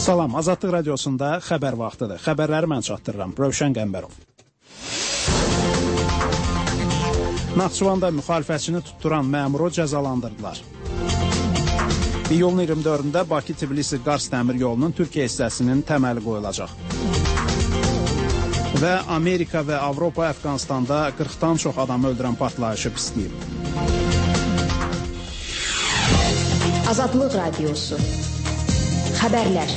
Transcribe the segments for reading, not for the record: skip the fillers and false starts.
Salam, Azadlıq radiosunda xəbər vaxtıdır. Xəbərləri mən çatdırıram. Rövşən Qəmbərov. Naxçıvanda müxalifətçini tutduran məmuru cəzalandırdılar. İyulun 24-də Bakı-Tbilisi-Qars dəmir yolunun Türkiyə hissəsinin təməli qoyulacaq. Və Amerika və Avropa Əfqanistanda 40-dan çox adamı öldürən partlayışı pisləyib. Azadlıq radiosu. Xəbərlər.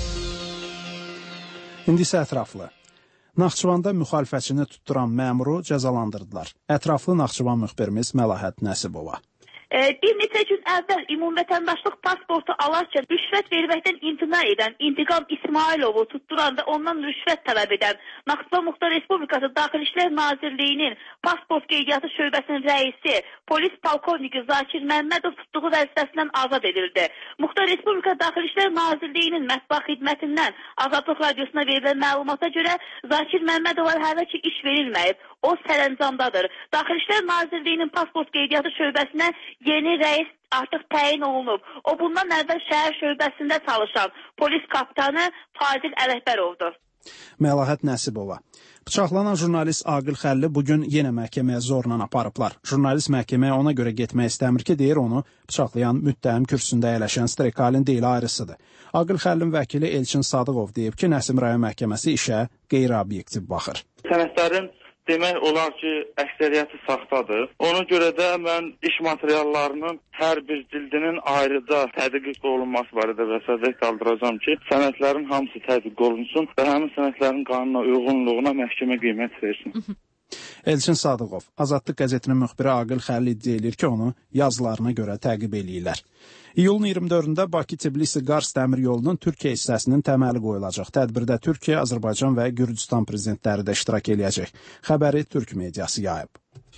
İndi isə ətraflı. Naxçıvanda müxalifətçini tutduran məmuru cəzalandırdılar. Ətraflı Naxçıvan müxbirimiz Məlahət Nəsibova. Bir neçə gün əvvəl ümumi vətəndaşlıq pasportu alarkən rüşvət verməkdən imtina edən İntiqam İsmailovu tutduran və ondan rüşvət tələb edən Naxçıvan Muxtar Respublikası Daxili İşlər Nazirliyinin pasport qeydiyyatı şöbəsinin rəisi polis polkovniki Zakir Məmmədov tutduğu vəzifəsindən azad edildi. Muxtar Respublika Daxili İşlər Nazirliyinin mətbuat xidmətindən Azadlıq radiosuna verilən məlumata görə Zakir Məmmədova hələ ki iş verilməyib. O sərəncamdadır. Daxili İşlər Nazirliyinin pasport qeydiyyatı şöbəsinə yeni rəis artıq təyin olunub. O bundan əvvəl şəhər şöbəsində çalışan polis kapitanı Fazil Ələkbərovdur. Məlahət Nəsibova. Bıçaqlanan jurnalist Aqil Xəlli bugün yenə məhkəməyə zorla aparıblar. Jurnalist məhkəməyə ona görə getmək istəmir ki, deyir onu bıçaqlayan müttəhim kürsüsündə əyləşən Strekalin deyil ayrısıdır. Aqil Xəllin vəkili Elçin Sadıqov deyib ki, Nəsim rayon məhkəməsi işə qeyri-obyektiv baxır. Sənədlərin demək olar ki, əksəriyyəti saxtadır. Ona görə də mən iş materiallarının hər bir cildinin ayrıca tədqiq olunması barədə vəsatət qaldıracağam ki, sənədlərin hamısı tədqiq olunsun və həmin sənədlərin qanuna uyğunluğuna məhkəmə qiymət versin. Elçin Sadıqov, Azadlıq qəzetinin müxbiri Aqil Xəlli iddia edir ki, onu yazılarına görə təqib eləyirlər. İyulun 24-də Bakı-Tbilisi-Qars dəmir yolunun Türkiyə hissəsinin təməli qoyulacaq. Tədbirdə Türkiyə, Azərbaycan və Gürcüstan prezidentləri də iştirak eləyəcək. Xəbəri Türk mediası yayıb.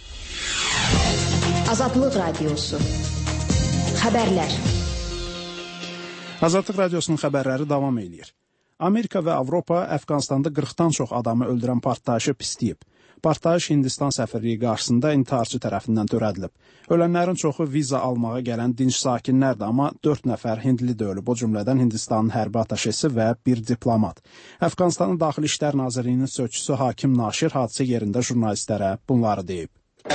Azadlıq radiosu. Xəbərlər. Azadlıq radiosunun xəbərləri davam eləyir. Amerika və Avropa Əfqanistanda 40-dan çox adamı öldürən partlayışı pisləyib. Partlayış Hindistan səfirliyi qarşısında intiharçı tərəfindən törədilib. Ölənlərin çoxu viza almağa gələn dinc sakinlərdir, amma 4 nəfər hindli də ölüb, o cümlədən Hindistanın hərbi ataşesi və bir diplomat. Əfqanistanın Daxili İşlər Nazirliyinin sözçüsü Hakim Naşir hadisə yerində jurnalistlərə bunları deyib.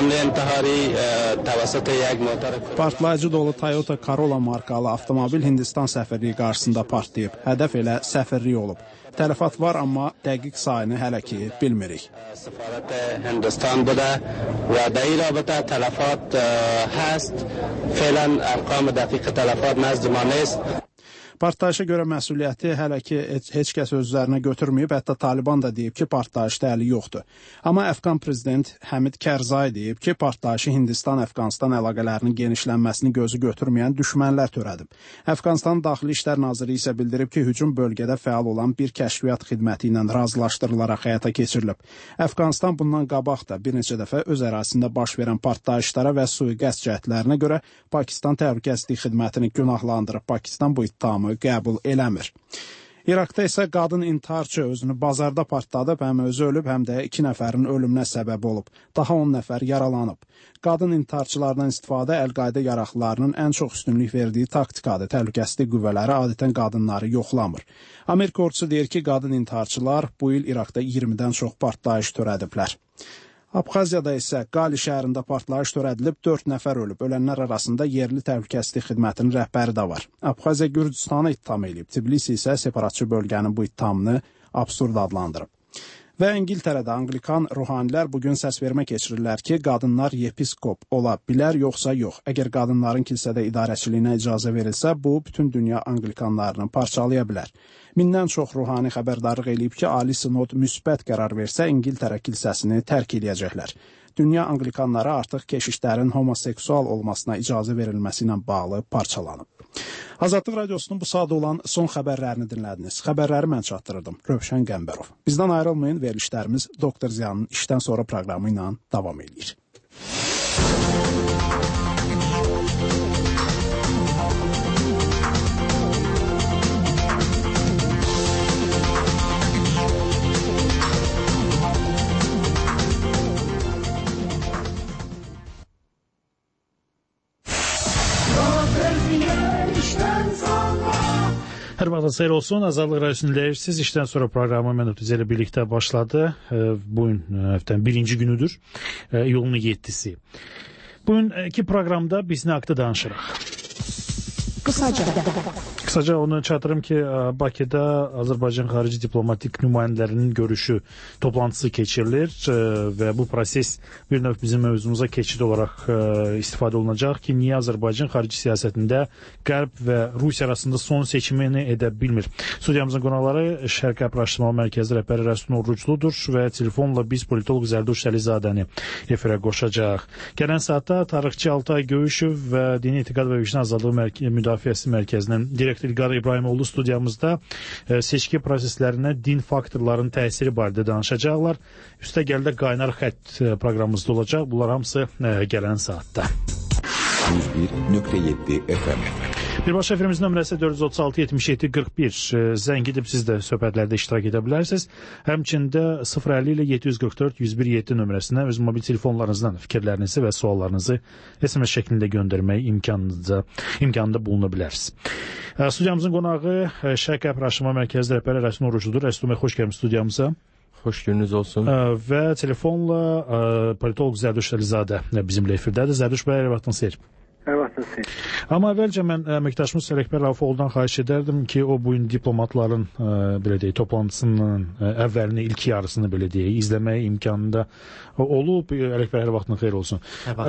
Partlayıcı dolu Toyota Corolla markalı avtomobil Hindistan səfirliyi qarşısında partlayıb. Hədəf elə səfirlik olub. Tələfat var, amma dəqiq sayını hələ ki bilmirik. Hindistan buda və در رابطه تلفات هست فعلا ارقام دقیق تلفات نزد ما نیست. Partlayışa görə məsuliyyəti hələ ki heç kəs öz üzərinə götürməyib, hətta Taliban da deyib ki, partlayışda əli yoxdur. Amma Əfqan prezident Həmid Kərzai deyib ki, partlayışı Hindistan-Əfqanistan əlaqələrinin genişlənməsini gözü götürməyən düşmənlər törədib. Əfqanistanın Daxili İşlər Naziri isə bildirib ki, hücum bölgədə fəal olan bir kəşfiyyat xidməti ilə razılaşdırılaraq həyata keçirilib. Əfqanistan bundan qabaq da bir neçə dəfə öz ərazisində baş verən partlayışlara və sui-qəsd cəhdlərinə görə Pakistan Təhlükəsizlik Xidmətini günahlandırıb. Pakistan bu ittihamı qəbul eləmir. İraqda isə qadın intiharçı özünü bazarda partladıb, həm özü ölüb, həm də 2 nəfərin ölümünə səbəb olub. Daha 10 nəfər yaralanıb. Qadın intiharçılardan istifadə Əl-Qaidə yaraqlarının ən çox üstünlük verdiyi taktikadır. Təhlükəsizlik qüvvələri adətən qadınları yoxlamır. Amerika ordusu deyir ki, qadın intiharçılar bu il İraqda 20-dən çox partlayış törədiblər. Abxaziyada isə Qali şəhərində partlayış törədilib, 4 nəfər ölüb. Ölənlər arasında yerli təhlükəsizlik xidmətinin rəhbəri də var. Abxaziya Gürcüstanı ittiham edib. Tbilisi isə separatçı bölgənin bu ittihamını absurd adlandırıb. Və İngiltərədə Anglikan ruhanilər bugün səsvermə keçirirlər ki, qadınlar yepiskop ola bilər, yoxsa yox. Əgər qadınların kilsədə idarəçiliyinə icazə verilsə, bu bütün dünya Anglikanlarını parçalaya bilər. 1000-dən çox ruhani xəbərdarlıq eləyib ki, Ali Sinod müsbət qərar versə, İngiltərə kilsəsini tərk eləyəcəklər. Dünya Anglikanları artıq keşişlərin homoseksual olmasına icazə verilməsi ilə bağlı parçalanıb. Azadlıq radiosunun bu saat olan son xəbərlərini dinlədiniz. Xəbərləri mən çatdırırdım. Rövşən Qəmbərov. Bizdən ayrılmayın, verilişlərimiz Doktor Ziyanın işdən sonra proqramı ilə davam edir. Hər vaxtınız xeyir olsun. Azadlıq Radiosunu dinləyirsiniz. İşdən sonra proqramı mən Ötüzə ilə birlikdə başladı. Bugün həftənin birinci günüdür. İyulun 7-si. Bugünkü proqramda biz nə haqda danışırıq? Kısaca onu çatırım ki, Bakıda Azərbaycan xarici diplomatik nümayəndələrinin görüşü toplantısı keçirilir və bu proses bir növ bizim mövzumuza keçid olaraq istifadə olunacaq ki, niyə Azərbaycan xarici siyasətində Qərb və Rusiya arasında son seçimini edə bilmir. Studiyamızın qonaqları Şərq Araşdırma Mərkəzi rəhbəri Rəsul Orucludur və telefonla biz politoloq Zərduş Əlizadəni efirə qoşacaq. Gələn saatda tarixçi Altay Göyüşüv və Dini Etiqad və Vicdan Azadlığı Müdafiəsi Mərkəzinin direktor İlqar İbrahimoğlu studiyamızda seçki proseslərinə din faktorlarının təsiri barədə danışacaqlar. Üstəgəldə qaynar xətt proqramımızda olacaq. Bunlar hamısı gələn saatda. 101.7 FM. Birbaşa efirimizin nömrəsi 436-77-41. Zəng edib siz də söhbətlərdə iştirak edə bilərsiniz. Həmçində 050 ilə 744-101-7 nömrəsinə öz mobil telefonlarınızdan fikirlərinizi və suallarınızı SMS şəklində göndərmək imkanında buluna bilərsiniz. Studiyamızın qonağı Şərq Araşdırma Mərkəzi rəhbəri Rəsul Orucludur. Rəsul bəy, xoş gəlmisiniz studiyamıza. Xoş gününüz olsun. Və telefonla politoloq Zərduş Əlizadə bizimlə efirdədir. Zərduş bəy, hər vaxtınız xeyir. Hər vaxtınız xeyir. Amma əvvəlcə mən əməkdaşımız Ələkbər Rafiqoğlu'dan xahiş edərdim ki, o bugün diplomatların belə deyək, toplantısının əvvəlini, ilk yarısını belə deyək, izləməyə imkanında olub. Ələkbər, hər vaxtın xeyir olsun.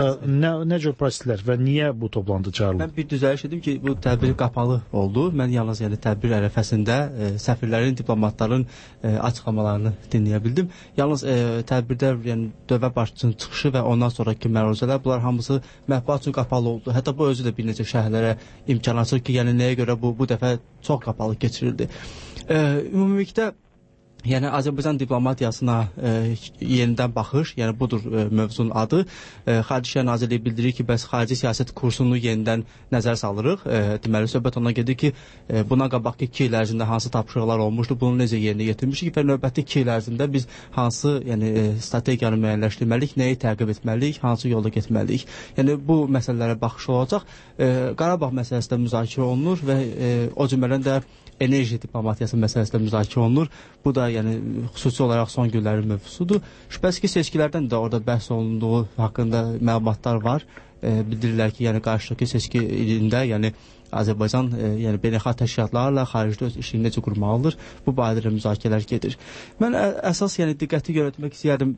Nə cür proseslər və niyə bu toplantı çağırılıb? Mən bir düzəliş edim ki, bu tədbir qapalı oldu. Mən yalnız tədbir ərəfəsində səfirlərin, diplomatların açıqlamalarını dinləyə bildim. Yalnız tədbirdə dövlət başçısının çıxışı və ondan sonraki məruzələr, bunlar hamısı mətbuat üçün qapalı oldu. Hətta bu özü də bir neçə şəhərlərə imkan açır ki, yəni nəyə görə bu dəfə çox qapalı keçirildi. Ümumilikdə Azərbaycan diplomatiyasına yenidən baxış, yəni budur mövzunun adı. Xarici İşlər Nazirliyi bildirir ki, bəs xarici siyasət kursunu yenidən nəzər salırıq. Deməli, söhbət ona gedir ki, buna qabaqki 2 il ərzində hansı tapşırıqlar olmuşdu, bunu necə yerinə yetirmişik və növbəti 2 il ərzində biz hansı strategiyanı müəyyənləşdirməliyik, nəyi təqib etməliyik, hansı yolda getməliyik. Yəni, bu məsələlərə baxış olacaq. Qarabağ məsələsi də müzakirə olunur və o cümlədən də enerji diplomatiyası məsələsi də müzakirə olunur. Bu da xüsusi olaraq son günlərin mövzusudur. Şübhəsiz ki, seçkilərdən də orada bəhs olunduğu haqqında məlumatlar var. Bildirirlər ki, qarşıdakı seçki ilində, Azərbaycan beynəlxalq təşkilatlarla xaricdə öz işini necə qurmalıdır, bu barədə müzakirələr gedir. Mən əsas diqqəti yönəltmək istəyərdim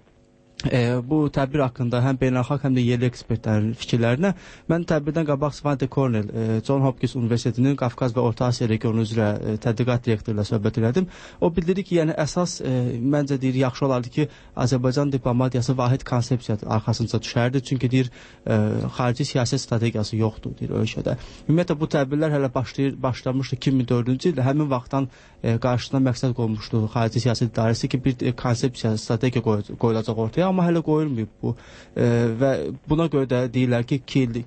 bu tədbir haqqında həm beynəlxalq, həm də yerli ekspertlərin fikirlərinə. Mən tədbirdən qabaq Svante Cornell, John Hopkins Universitetinin Qafqaz və Orta Asiya regionu üzrə tədqiqat direktoru ilə söhbət elədim. O bildirdi ki, əsas məncə deyir, yaxşı olardı ki, Azərbaycan diplomatiyası vahid konsepsiya arxasınca düşərdi. Çünki deyir, xarici siyasət strategiyası yoxdur, deyir, ölkədə. Ümumiyyətlə, bu tədbirlər hələ başlamışdı 2004-cü ildə. Həmin vaxtdan qarşısına məqsəd qoymuşdu xarici siyasət idarəsi ki, bir konsepsiya, strategiya qoyulacaq ortaya. Amma hələ qoyulmayıb bu və buna görə də deyirlər ki,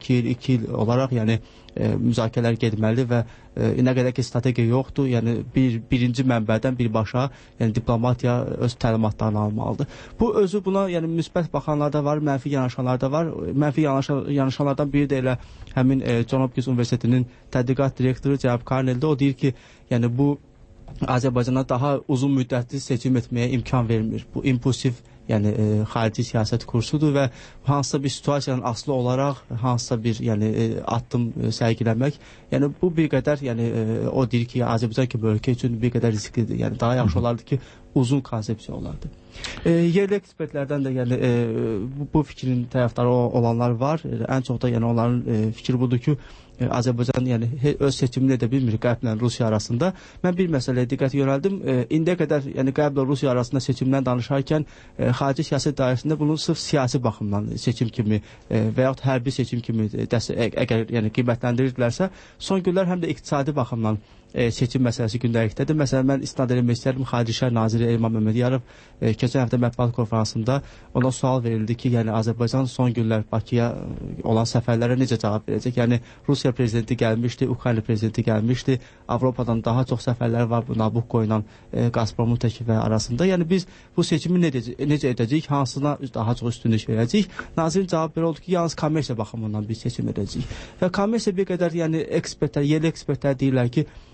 2 il olaraq müzakirələr getməli və nə qədər ki, strategiya yoxdur, birinci mənbədən birbaşa diplomatiya öz təlimatlarını almalıdır. Bu özü buna müsbət baxanlar da var, mənfi yanaşanlar da var. Mənfi yanaşanlardan biri də elə həmin John Hopkins Universitetinin tədqiqat direktoru cənab Cornell-də. O deyir ki, bu Azərbaycana daha uzun müddətli seçim etməyə imkan vermir. Bu impulsiv xarici siyasət kursudur və hansısa bir situasiyanın asılı olaraq hansısa bir addım sərgiləmək, bu bir qədər o deyir ki, Azərbaycan kimi ölkə üçün bir qədər risklidir. Daha yaxşı olardı ki, uzun konsepsiya olardı. Yerli ekspertlərdən də bu fikrin tərəfdarı olanlar var. Ən çox da onların fikri budur ki, Azərbaycan öz seçimini edə bilmir Qərblə Rusiya arasında. Mən bir məsələyə diqqət yönəldim. İndiyə qədər Qərblə Rusiya arasında seçimdən danışarkən xarici siyasət dairəsində bunu sırf siyasi baxımdan seçim kimi və yaxud hərbi seçim kimi əgər qiymətləndirirlərsə, son günlər həm də iqtisadi baxımdan seçim məsələsi gündəlikdədir. Məsələn, mən istinad eləmək istəyirəm, Xarici İşlər Naziri Elman Məmmədiyarov keçən həftə mətbuat konferansında ona sual verildi ki, Azərbaycan son günlər Bakıya olan səfərlərə necə cavab verəcək? Rusiya prezidenti gəlmişdi, Ukrayna prezidenti gəlmişdi, Avropadan daha çox səfərlər var bu Nabucco ilə Gazpromun təklifi arasında. Biz bu seçimi necə edəcəyik, hansına daha çox üstünlük verəcəyik? Nazirin cavab belə oldu ki, yalnız kommersiya baxımından bir seçim edəcəyik. Və kommersiya bir qədər, yerli ekspertlər deyirlər ki,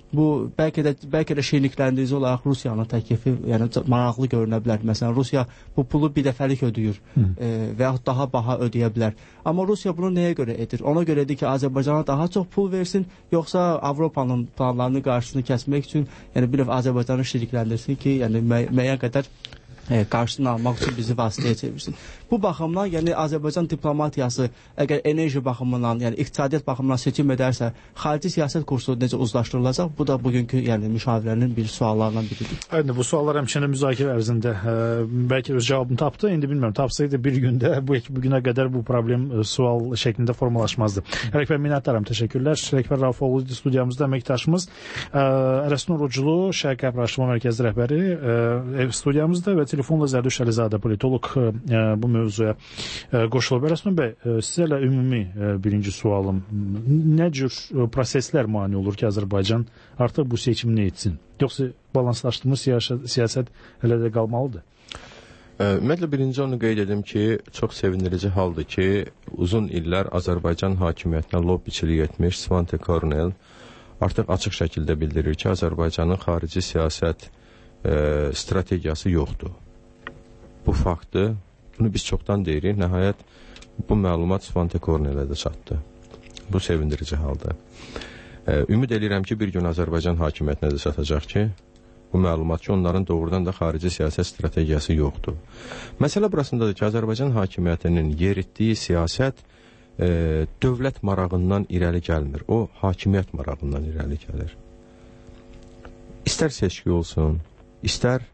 bu bəlkə də şirinlikləndirici olaraq Rusiyanın təklifi yəni maraqlı görünə bilər. Məsələn, Rusiya bu pulu bir dəfəlik ödəyir və yaxud daha baha ödəyə bilər. Amma Rusiya bunu nəyə görə edir? Ona görədir ki, Azərbaycana daha çox pul versin, yoxsa Avropanın planlarını qarşısını kəsmək üçün, yəni bir növ Azərbaycanı şirinlikləndirsin ki, yəni müəyyən qədər qarşısını almaq üçün bizi vasitəyə çevirsin. Bu baxımdan, yəni Azərbaycan diplomatiyası əgər enerji baxımından, yəni iqtisadiyyat baxımından seçim edərsə, xarici siyasət kursu necə uzlaşdırılacaq? Bu da bugünkü yəni müşavirənin bir suallarından biridir. Aynen, bu suallar həmçinin müzakirə ərzində bəlkə öz cavabını tapdı. İndi bilmirəm, tapsaydı bir gündə bugünə qədər bu problem sual şəklində formalaşmazdı. Ələkbər minnətdaram, təşəkkürlər. Ələkbər Rafoğlu studiyamızda əməkdaşımız, Ərəsnur Uculu, Şərq Araşdırma Mərkəzi rəhbəri studiyamızda və telefonla Zərdüş Əlizadə politoloq bu mövzuya qoşulub. Ərəsnur bəy, sizə ümumi birinci sualım. Nə cür proseslər mane olur ki, Azərbaycan artıq bu seçimini etsin? Yoxsa balanslaşdırılmış siyasət hələ də qalmalıdır? Ümumiyyətlə, birinci onu qeyd edim ki, çox sevindirici haldır ki, uzun illər Azərbaycan hakimiyyətinə lobbiçilik etmiş Svante Kornel artıq açıq şəkildə bildirir ki, Azərbaycanın xarici siyasət strategiyası yoxdur. Bu faktı, bunu biz çoxdan deyirik, nəhayət bu məlumat Svante Kornelə də çatdı. Bu sevindirici haldır. Ümid edirəm ki, bir gün Azərbaycan hakimiyyətinə də çatacaq ki, bu məlumat ki, onların doğrudan da xarici siyasət strategiyası yoxdur. Məsələ burasındadır ki, Azərbaycan hakimiyyətinin yeritdiyi siyasət dövlət marağından irəli gəlmir. O, hakimiyyət marağından irəli gəlir. İstər seçki olsun, istər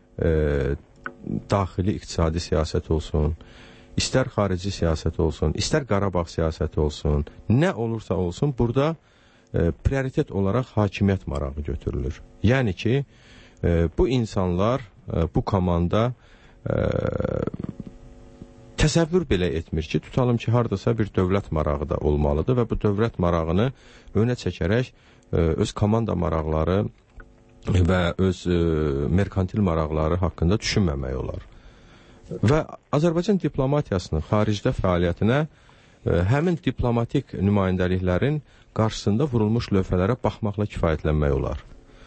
daxili iqtisadi siyasət olsun, istər xarici siyasət olsun, istər Qarabağ siyasəti olsun, nə olursa olsun, burada prioritet olaraq hakimiyyət marağı götürülür. Yəni ki, bu insanlar, bu komanda təsəvvür belə etmir ki, tutalım ki, haradasa bir dövlət marağı da olmalıdır və bu dövlət marağını önə çəkərək öz komanda maraqları və öz merkantil maraqları haqqında düşünməmək olar. Və Azərbaycan diplomatiyasının xaricdə fəaliyyətinə həmin diplomatik nümayəndəliklərin qarşısında vurulmuş lövhələrə baxmaqla kifayətlənmək olar.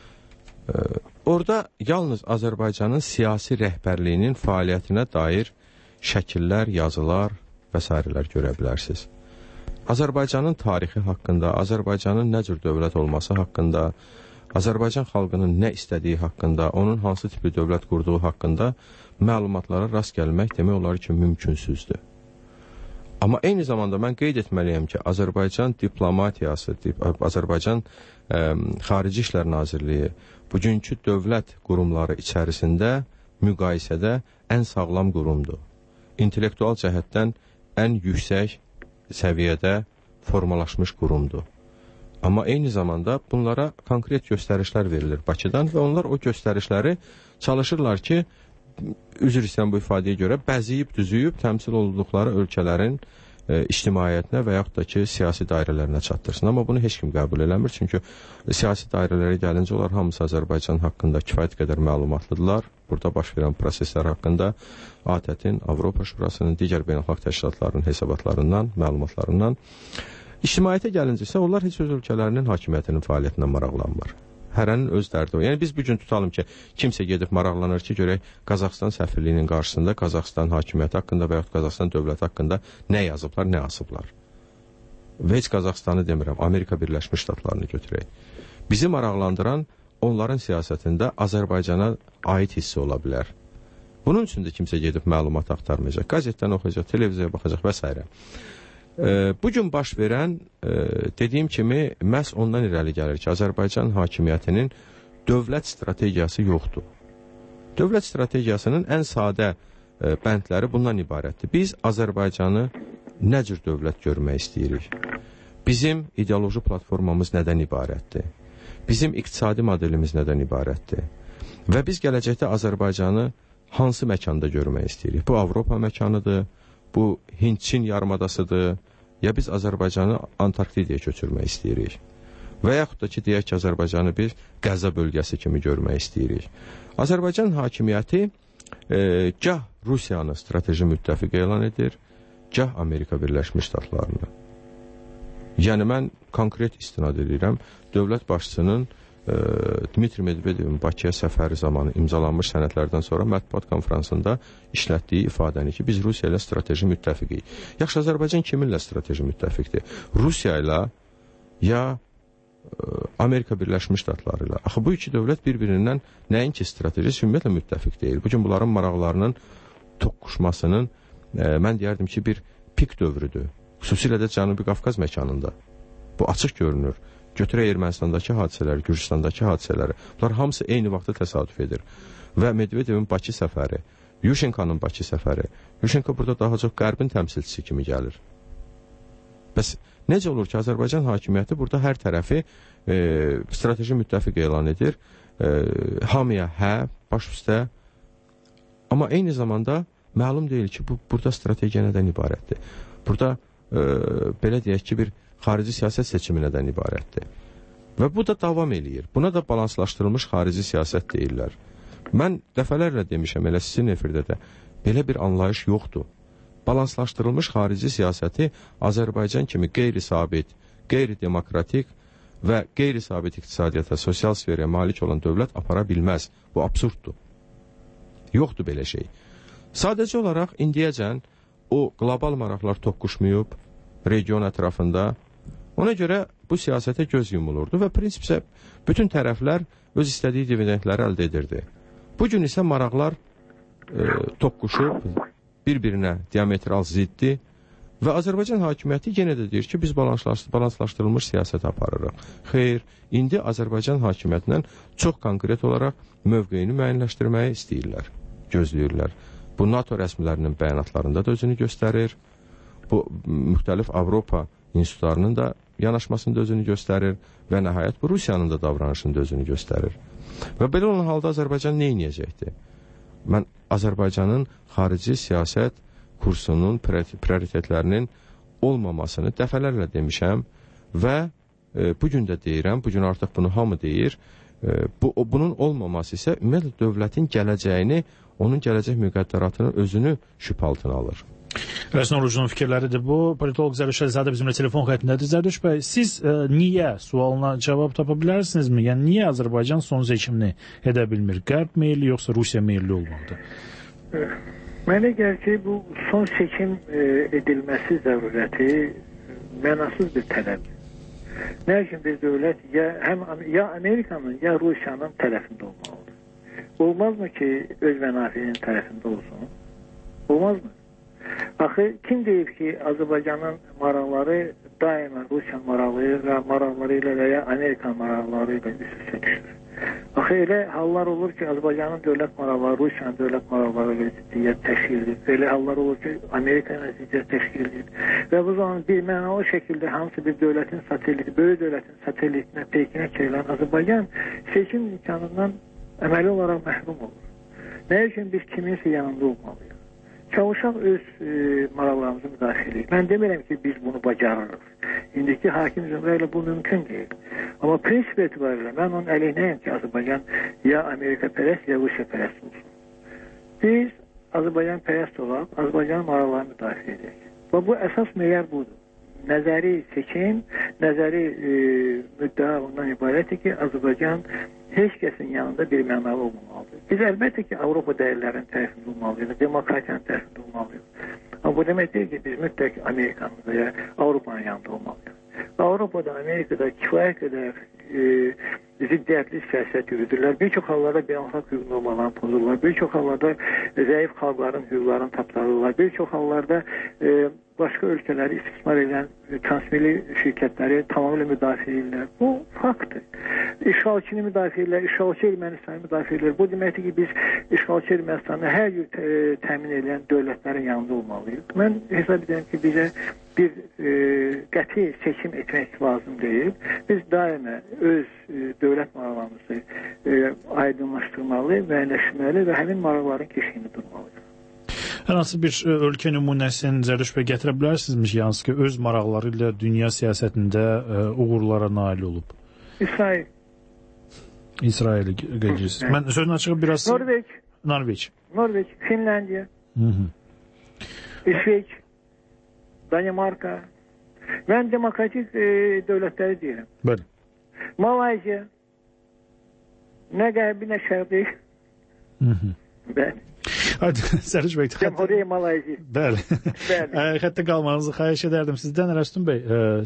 Orada yalnız Azərbaycanın siyasi rəhbərliyinin fəaliyyətinə dair şəkillər, yazılar və s. görə bilərsiniz. Azərbaycanın tarixi haqqında, Azərbaycanın nə cür dövlət olması haqqında, Azərbaycan xalqının nə istədiyi haqqında, onun hansı tipi dövlət qurduğu haqqında məlumatlara rast gəlmək demək olar ki, mümkünsüzdür. Amma eyni zamanda mən qeyd etməliyəm ki, Azərbaycan diplomatiyası, Azərbaycan Xarici İşlər Nazirliyi bugünkü dövlət qurumları içərisində müqayisədə ən sağlam qurumdur. İntellektual cəhətdən ən yüksək səviyyədə formalaşmış qurumdur. Amma eyni zamanda bunlara konkret göstərişlər verilir Bakıdan və onlar o göstərişləri çalışırlar ki, üzr istəyirəm bu ifadəyə görə, bəziyib, düzüyüb təmsil olduqları ölkələrin ictimaiyyətinə və yaxud da ki, siyasi dairələrinə çatdırsın. Amma bunu heç kim qəbul eləmir, çünki siyasi dairələrə gəlincə onlar hamısı Azərbaycan haqqında kifayət qədər məlumatlıdırlar. Burada baş verən proseslər haqqında ATƏT-in, Avropa Şurasının, digər beynəlxalq təşkilatlarının hesabatlarından, məlumatlarından. İctimaiyyətə gəlincə isə onlar heç öz ölkələrinin hakimiyyətinin fəaliyyətindən maraqlanmır. Hərənin öz dərdi o. Yəni biz bugün tutalım ki, kimsə gedib maraqlanır ki, görək Qazaxstan səfirliyinin qarşısında Qazaxstan hakimiyyəti haqqında və yaxud Qazaxstan dövləti haqqında nə yazıblar, nə asıblar. Və heç Qazaxstanı demirəm, Amerika Birləşmiş Ştatlarını götürək. Bizi maraqlandıran onların siyasətində Azərbaycana aid hissi ola bilər. Bunun üçün də kimsə gedib məlumat axtarmayacaq, qəzetdən oxuyacaq, televiziyaya baxacaq və s. Bugün baş verən, dediyim kimi, məhz ondan irəli gəlir ki, Azərbaycan hakimiyyətinin dövlət strategiyası yoxdur. Dövlət strategiyasının ən sadə bəndləri bundan ibarətdir. Biz Azərbaycanı nə cür dövlət görmək istəyirik? Bizim ideoloji platformamız nədən ibarətdir? Bizim iqtisadi modelimiz nədən ibarətdir? Və biz gələcəkdə Azərbaycanı hansı məkanda görmək istəyirik? Bu Avropa məkanıdır, bu Hind-Çin yarımadasıdır, ya biz Azərbaycanı Antarktidaya köçürmək istəyirik. Və yaxud da ki, deyək ki, Azərbaycanı biz Qəzza bölgəsi kimi görmək istəyirik. Azərbaycan hakimiyyəti gah Rusiyanı strateji müttəfiq elan edir, gah Amerika Birləşmiş Ştatlarını. Yəni mən konkret istinad edirəm dövlət başçısının Dmitri Medvedevin Bakıya səfəri zamanı imzalanmış sənədlərdən sonra mətbuat konfransında işlətdiyi ifadəni ki, biz Rusiya ilə strateji müttəfiqik. Yaxşı, Azərbaycan kiminlə strateji müttəfiqdir? Rusiya ilə ya Amerika Birləşmiş Ştatları ilə. Axı bu iki dövlət bir-birindən nəinki strateji, ümumiyyətlə müttəfiq deyil. Bugün bunların maraqlarının toqquşmasının mən deyərdim ki, bir pik dövrüdür. Xüsusilə də Cənubi Qafqaz məkanında. Bu açıq görünür. Götürək Ermənistandakı hadisələri, Gürcüstandakı hadisələri. Bunlar hamısı eyni vaxtda təsadüf edir. Və Medvedevin Bakı səfəri, Yushchenko'nun Bakı səfəri. Yushchenko burada daha çox qərbin təmsilçisi kimi gəlir. Bəs necə olur ki, Azərbaycan hakimiyyəti burada hər tərəfi strateji müttəfiq elan edir. Hamıya hə, baş üstə. Amma eyni zamanda məlum deyil ki, burada strategiya nədən ibarətdir. Burada belə deyək ki, bir xarici siyasət seçimi nədən ibarətdir. Və bu da davam eləyir. Buna da balanslaşdırılmış xarici siyasət deyirlər. Mən dəfələrlə demişəm, elə sizin efirdə də, belə bir anlayış yoxdur. Balanslaşdırılmış xarici siyasəti Azərbaycan kimi qeyri-sabit, qeyri-demokratik və qeyri-sabit iqtisadiyyata, sosial sferəyə malik olan dövlət apara bilməz. Bu absurddur. Yoxdur belə şey. Sadəcə olaraq indiyəcən o qlobal maraqlar toqquşmayıb region ətrafında. Ona görə bu siyasətə göz yumulurdu və prinsipsə bütün tərəflər öz istədiyi dividendləri əldə edirdi. Bugün isə maraqlar toqquşub bir-birinə diametral ziddi və Azərbaycan hakimiyyəti yenə də deyir ki, biz balanslaşdırılmış siyasət aparırıq. Xeyr, indi Azərbaycan hakimiyyətindən çox konkret olaraq mövqeyini müəyyənləşdirməyi istəyirlər, gözləyirlər. Bu NATO rəsmilərinin bəyanatlarında da özünü göstərir. Bu müxtəlif Avropa institutlarının da yanaşmasında özünü göstərir və nəhayət bu Rusiyanın da davranışında özünü göstərir. Və belə olan halda Azərbaycan nə edəcəkdir? Mən Azərbaycanın xarici siyasət kursunun prioritetlərinin olmamasını dəfələrlə demişəm və bugün də deyirəm, bugün artıq bunu hamı deyir. Bunun olmaması isə ümumiyyətlə dövlətin gələcəyini, onun gələcək müqəddəratının özünü şübhə altına alır. Rəsmi Orucunun fikirləridir bu. Politolog Zərdüş Əlizadə bizimlə telefon xəttindədir. Zərdüş bəy, siz niyə sualına cavab tapa bilərsinizmi? Yəni, niyə Azərbaycan son seçimini edə bilmir? Qərb meyilli yoxsa Rusiya meyilli olmalıdır? Mənə gəlir ki, bu son seçim edilməsi zərurəti mənasız bir tələb. Nə üçün bir dövlət ya Amerikanın, ya Rusiyanın tərəfində olmalıdır? Olmazmı ki, öz mənafinin tərəfində olsun? Olmazmı? Axı, kim deyib ki, Azərbaycanın maraqları daima Rusiya maraqları ilə və ya Amerikan maraqları ilə üst-üstə düşür. Axı, elə hallar olur ki, Azərbaycanın dövlət maraqları Rusiyanın dövlət maraqları ilə ciddiyyət təşkil edir. Elə hallar olur ki, Amerika ilə ciddiyyət təşkil edir. Və bu zaman bir mənalı şəkildə hansı bir dövlətin sateliti, böyük dövlətin satelitinə, Pekinə çəkilən Azərbaycan seçim imkanından əməli olaraq məhrum olur. Nə üçün biz kiminsə yanında olmalıyıq? Çalışaq öz maraqlarımızı müdafiə edirik. Mən demirəm ki, biz bunu bacarırıq. İndiki hakim zümrə ilə bu mümkün deyil. Amma prinsip etibarilə mən onun əleyhinəyəm ki, Azərbaycan ya Amerika pərəst, ya Rusiya pərəst olsun. Biz Azərbaycan pərəst olaq, Azərbaycanın maraqlarını müdafiə edirik. Və bu əsas meyar budur. Nəzəri seçim, nəzəri müddəa ondan ibarətdir ki, Azərbaycan heç kəsin yanında bir mənalı olmamalıdır. Biz əlbəttə ki, Avropa dəyərlərinin tərəfində olmalıyıq, demokratiyanın tərəfində olmalıyıq. Amma bu demək deyil ki, biz mütləq Amerikanın və ya Avropanın yanında olmalıyıq. Avropada, Amerikada kifayət qədər ziddiyyətli siyasət yürüdürlər. Bir çox hallarda beynəlxalq hüquq normalarını pozurlar. Bir çox hallarda zəif xalqların hüquqlarını tapdalırlar. Bir çox hallarda başqa ölkələri istismar edən transmilli şirkətləri tamamilə müdafiə edirlər. Bu faktdır. İşğalçını müdafiə edirlər, işğalçı Ermənistanı müdafiə edirlər. Bu deməkdir ki, biz işğalçı Ermənistanı hər gün təmin edən dövlətlərin yanında olmalıyıq. Mən hesab edirəm ki, bizə bir qəti seçim etmək lazım deyil. Biz daima öz dövlət maraqlarımızı aydınlaşdırmalı, müəyyənləşdirməli və həmin maraqların keşiyini durmalıyıq. Hər hansı bir ölkə nümunəsini Zərdüş bəy gətirə bilərsinizmi ki, hansı ki, öz maraqları ilə dünya siyasətində uğurlara nail olub? İsrail. İsraili qeydirirsiniz. Mən sözün açığı biraz... Norveç, Finlandiya, İsveç, Danimarka. Mən demokratik dövlətləri deyirəm. Bəli. Malayziya, Nə qərbi, nə şərqi. Bəli. Hadi Sərüc bəy. Cəmhuriyyət Malayziya. Bəli. Xəttə qalmanızı xahiş edərdim sizdən. Rəstum bəy,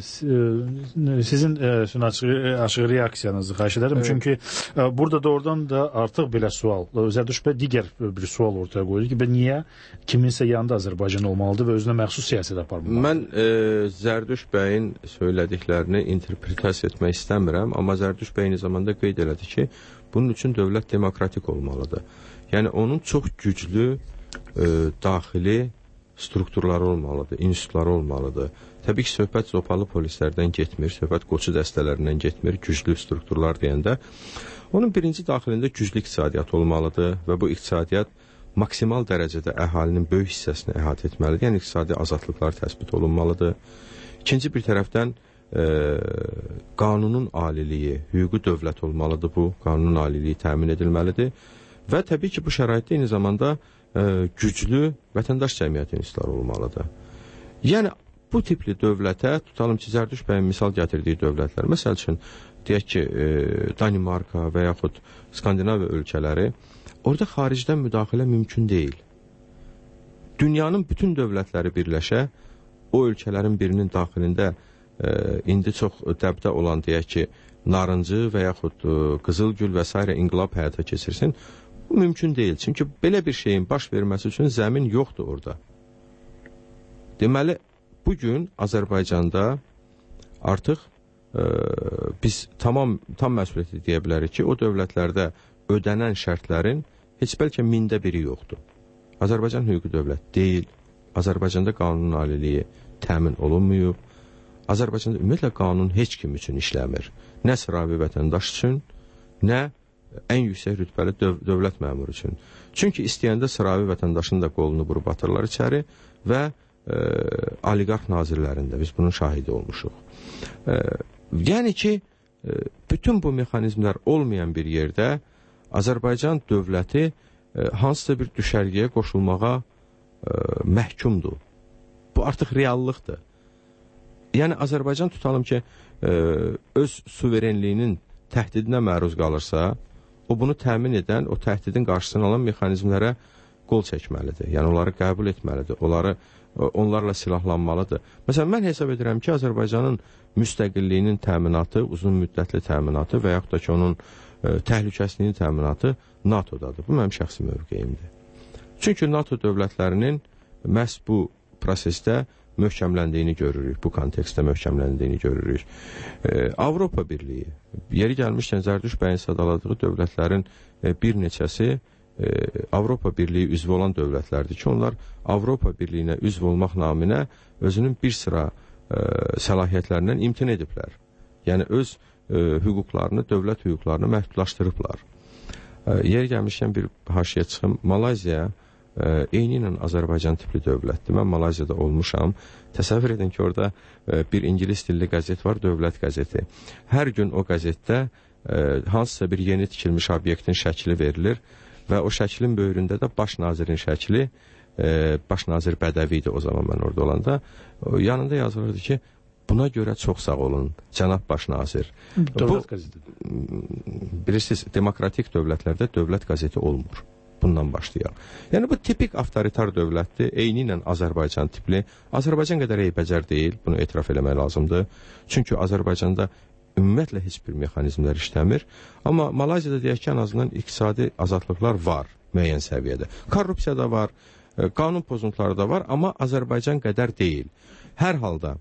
sizin açıq reaksiyanızı xahiş edərdim. Çünki burada doğrudan da artıq belə sual, Zərduş bəy digər bir sual ortaya qoydu ki, niyə kiminsə yanında Azərbaycan olmalıdır və özünə məxsus siyasət aparmalıdır? Mən Zərduş bəyin söylədiklərini interpretasiya etmək istəmirəm, amma Zərduş bəy eyni zamanda qeyd elədi ki, bunun üçün dövlət demokratik olmalıdır. Yəni, onun çox güclü daxili strukturları olmalıdır, institutları olmalıdır. Təbii ki, söhbət zopalı polislərdən getmir, söhbət qoçu dəstələrindən getmir, güclü strukturlar deyəndə. Onun birinci daxilində güclü iqtisadiyyat olmalıdır və bu iqtisadiyyat maksimal dərəcədə əhalinin böyük hissəsini əhatə etməlidir. Yəni, iqtisadi azadlıqlar təsbit olunmalıdır. İkinci bir tərəfdən qanunun aliliyi, hüquqi dövlət olmalıdır bu, qanunun aliliyi təmin edilməlidir. Və təbii ki, bu şəraitdə eyni zamanda güclü vətəndaş cəmiyyəti institutları olmalıdır. Yəni, bu tipli dövlətə, tutalım ki, Zərduş bəyin misal gətirdiyi dövlətlər, məsəl üçün, deyək ki, Danimarka və yaxud Skandinaviya ölkələri, orada xaricdən müdaxilə mümkün deyil. Dünyanın bütün dövlətləri birləşə, o ölkələrin birinin daxilində indi çox dəbdə olan, deyək ki, narıncı və yaxud qızılgül və s. inqilab həyata keçirsin, bu mümkün deyil. Çünki belə bir şeyin baş verməsi üçün zəmin yoxdur orada. Deməli, bugün Azərbaycanda artıq biz tam məsuliyyəti deyə bilərik ki, o dövlətlərdə ödənən şərtlərin heç bəlkə 1/1000 yoxdur. Azərbaycan hüquqi dövlət deyil. Azərbaycanda qanunun aliliyi təmin olunmuyub. Azərbaycanda ümumiyyətlə qanun heç kim üçün işləmir. Nə sıravi vətəndaş üçün, nə ən yüksək rütbəli dövlət məmuru üçün. Çünki istəyəndə sıravi vətəndaşın da qolunu vurub atırlar içəri və oliqarx nazirlərində biz bunun şahidi olmuşuq. Yəni ki, bütün bu mexanizmlər olmayan bir yerdə Azərbaycan dövləti hansısa bir düşərgəyə qoşulmağa məhkumdur. Bu artıq reallıqdır. Yəni, Azərbaycan tutalım ki, öz suverenliyinin təhdidinə məruz qalırsa, o bunu təmin edən, o təhdidin qarşısını alan mexanizmlərə qol çəkməlidir. Yəni, onları qəbul etməlidir, onlarla silahlanmalıdır. Məsələn, mən hesab edirəm ki, Azərbaycanın müstəqilliyinin təminatı, uzun müddətli təminatı və yaxud da ki, onun təhlükəsizliyinin təminatı NATO-dadır. Bu mənim şəxsi mövqeyimdir. Çünki NATO dövlətlərinin məhz bu prosesdə möhkəmləndiyini görürük, bu kontekstdə möhkəmləndiyini görürük. Avropa Birliyi, yeri gəlmişkən Zərduş bəyin sadaladığı dövlətlərin bir neçəsi Avropa Birliyi üzv olan dövlətlərdir ki, onlar Avropa Birliyinə üzv olmaq naminə özünün bir sıra səlahiyyətlərindən imtina ediblər. Yəni, öz hüquqlarını, dövlət hüquqlarını məhdudlaşdırıblar. Yeri gəlmişkən bir haşiyə çıxım, Malayziya eyni ilə Azərbaycan tipli dövlətdir. Mən Malayziyada olmuşam. Təsəvvür edin ki, orada bir İngilis dilli qəzet var, dövlət qəzeti. Hər gün o qəzetdə hansısa bir yeni tikilmiş obyektin şəkli verilir və o şəklin böyründə də baş nazirin şəkli, baş nazir Bədəvi idi o zaman mən orada olanda, yanında yazılırdı ki, buna görə çox sağ olun, cənab baş nazir. Dövlət qəzetidir. Bilirsiniz, demokratik dövlətlərdə dövlət qəzeti olmur. Bundan başlayaq. Yəni, bu tipik avtoritar dövlətdir, eyni ilə Azərbaycan tipli. Azərbaycan qədər eybəcər deyil, bunu etiraf eləmək lazımdır. Çünki Azərbaycanda ümumiyyətlə heç bir mexanizmlər işləmir. Amma Malayziyada deyək ki, ən azından iqtisadi azadlıqlar var müəyyən səviyyədə. Korrupsiya da var, qanun pozuntuları da var, amma Azərbaycan qədər deyil. Hər halda,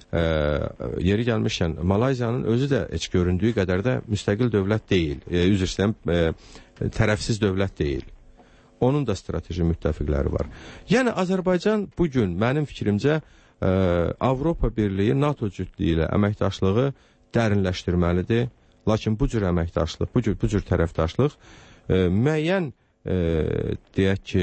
yeri gəlmişkən, Malayziyanın özü də heç göründüyü qədər də müstəqil dövlət deyil, üzr istəyirəm, tərəfsiz dövlət deyil. Onun da strateji müttəfiqləri var. Yəni, Azərbaycan bugün mənim fikrimcə Avropa Birliyi NATO cütlüyü ilə əməkdaşlığı dərinləşdirməlidir. Lakin bu cür əməkdaşlıq, bu cür tərəfdaşlıq müəyyən, deyək ki,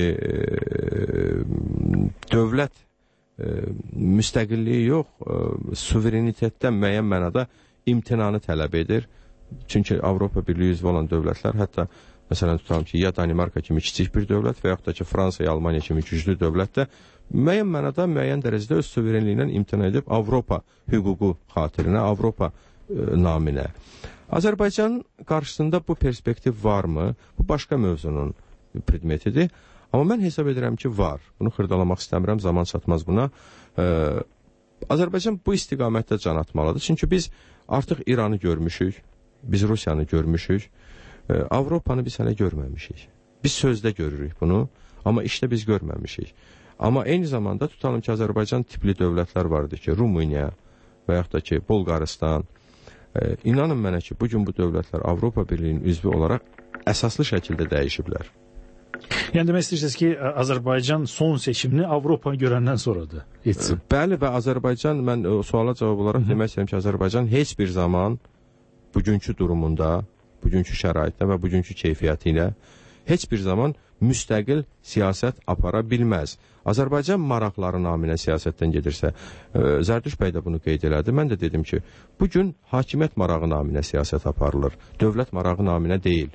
dövlət müstəqilliyi yox, suverenitetdən müəyyən mənada imtinanı tələb edir. Çünki Avropa Birliyi üzvü olan dövlətlər, hətta məsələn, tutalım ki, ya Danimarka kimi kiçik bir dövlət və yaxud da ki, Fransa, ya Almaniya kimi güclü dövlət də müəyyən mənada, müəyyən dərəcədə öz suverenliyindən imtina edib Avropa hüququ xatirinə, Avropa naminə. Azərbaycanın qarşısında bu perspektiv varmı? Bu başqa mövzunun predmetidir. Amma mən hesab edirəm ki, var. Bunu xırdalamaq istəmirəm, zaman çatmaz buna. Azərbaycan bu istiqamətdə can atmalıdır. Çünki biz artıq İranı görmüşük, biz Rusiyanı görmüşük, Avropanı biz hələ görməmişik. Biz sözdə görürük bunu, amma işdə biz görməmişik. Amma eyni zamanda tutalım ki, Azərbaycan tipli dövlətlər vardır ki, Rumıniya və yaxud da ki, Bolqarıstan. İnanın mənə ki, bugün bu dövlətlər Avropa Birliyinin üzvü olaraq əsaslı şəkildə dəyişiblər. Yəni demək istəyirsiniz ki, Azərbaycan son seçimini Avropa görəndən sonradır etsin. Bəli və Azərbaycan, mən suala cavab olaraq demək istəyirəm ki, Azərbaycan heç bir zaman bugünkü durumunda, bugünkü şəraitdə və bugünkü keyfiyyəti ilə heç bir zaman müstəqil siyasət apara bilməz. Azərbaycan maraqları naminə siyasətdən gedirsə, Zərdüş bəy də bunu qeyd elədi. Mən də dedim ki, bugün hakimiyyət marağı naminə siyasət aparılır, dövlət marağı naminə deyil.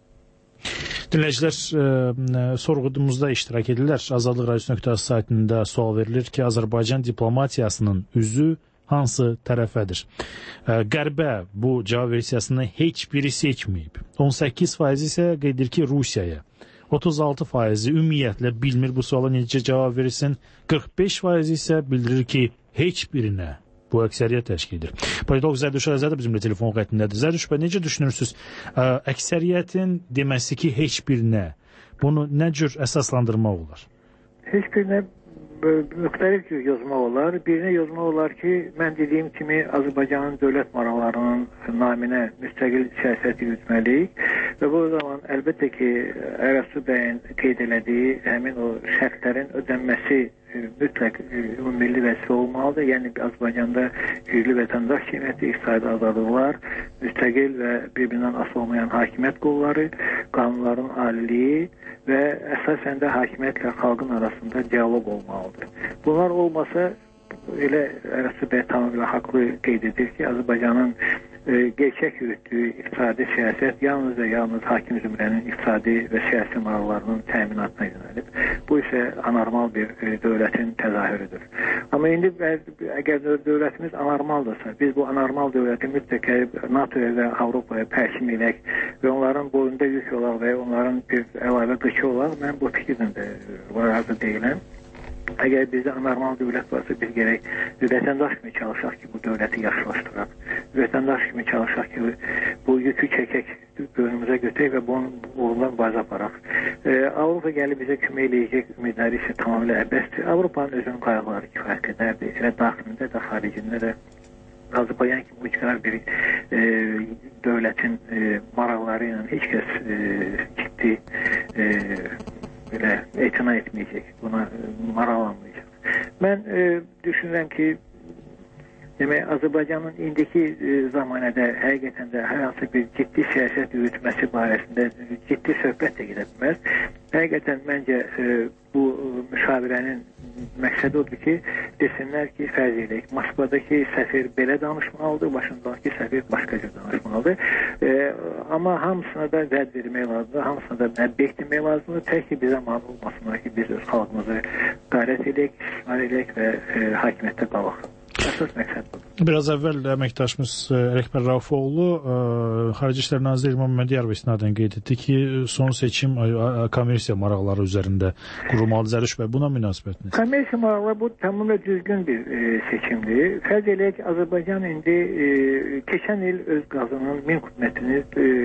Dinləyicilər, sorğumuzda iştirak edirlər. Azadlıq Radiosu.az saytında sual verilir ki, Azərbaycan diplomatiyasının üzü hansı tərəfədir? Qərbə bu cavab versiyasını heç biri seçməyib. 18% isə qeyd edir ki, Rusiyaya. 36% ümumiyyətlə bilmir bu suala necə cavab verirsin. 45% isə bildirir ki, heç birinə. Bu əksəriyyət təşkil edir. Politolog Zərdüş Əlizədə bizimlə telefon xəttindədir. Zərdüş bəy, necə düşünürsünüz? Əksəriyyətin deməsi ki, heç birinə. Bunu nə cür əsaslandırmaq olar? Heç birinə müxtəlif cür yazmaq olar. Birinə yazmaq olar ki, mən dediyim kimi Azərbaycanın dövlət maraqlarının naminə müstəqil siyasət yürütməliyik və bu zaman əlbəttə ki, Ərəsu bəyin qeyd elədiyi həmin o şərtlərin ödənməsi mütləq milli vəzifə olmalıdır. Yəni Azərbaycanda hüquqli vətəndaş qiyməti, iqtisadi azadlıqlar, müstəqil və bir-birindən asılı olmayan hakimiyyət qolları, qanunların aliliyi və əsasən də hakimiyyətlə xalqın arasında dialoq olmalıdır. Bunlar olmasa, elə Ərəsu bəy tamamilə haqlı qeyd edir ki, Azərbaycanın gerçək yürütdüyü iqtisadi siyasət yalnız hakim zümrənin iqtisadi və siyasi maraqlarının təminatına yönəlib. Bu isə anormal bir dövlətin təzahürüdür. Amma indi əgər dövlətimiz anormaldırsa, biz bu anormal dövləti mütləq NATO-ya və Avropaya pəhkim edək və onların boyunda yük olaq və onların bir əlavə qıçı olaq, mən bu fikirdən də razı deyiləm. Əgər bizdə anormal dövlət varsa, biz gərək vətəndaş kimi çalışaq ki, bu dövləti yaşlaşdıraq. Vətəndaş kimi çalışaq ki, bu yükü çəkək, önümüzə götürək və bundan baza aparaq. Avropa gəlib bizə kömək eləyəcək ümidləri isə tamamilə əbəsdir. Avropanın özünün qayğıları kifayət qədərdir. Elə daxilində də, xaricində də Azərbaycan kimi ucqar bir dövlətin maraqları ilə heç kəs ciddi belə etina etməyəcək, buna maraqlanmayacaq. Mən düşünürəm ki, demək, Azərbaycanın indiki zamanədə həqiqətən də hər hansı bir ciddi siyasət yürütməsi barəsində ciddi söhbət də gedə bilməz. Həqiqətən məncə bu müşavirənin məqsədi odur ki, desinlər ki, fərz edək, Moskvadakı səfir belə danışmalıdır, Vaşinqtondakı səfir başqa cür danışmalıdır. Amma hamısına da vəd vermək lazımdır, hamısına da məbbəh etmək lazımdır. Tək ki, bizə mal olmasınlar ki, biz öz xalqımızı qarət edək, istismar edək və hakimiyyətdə qalaq. Əsas məqsəd budur. Biraz əvvəl əməkdaşımız Rəhbər Raufoğlu Xarici İşlər Naziri Məhəmməd Diyarov istinadən qeyd etdi ki, son seçim kommersiya maraqları üzərində qurulmalı. Zərdüş bəy, buna münasibətiniz? Kommersiya maraqları bu tamamilə düzgün bir seçimdir. Fərz eləyək, Azərbaycan indi keçən il öz qazının 1000 kub metrini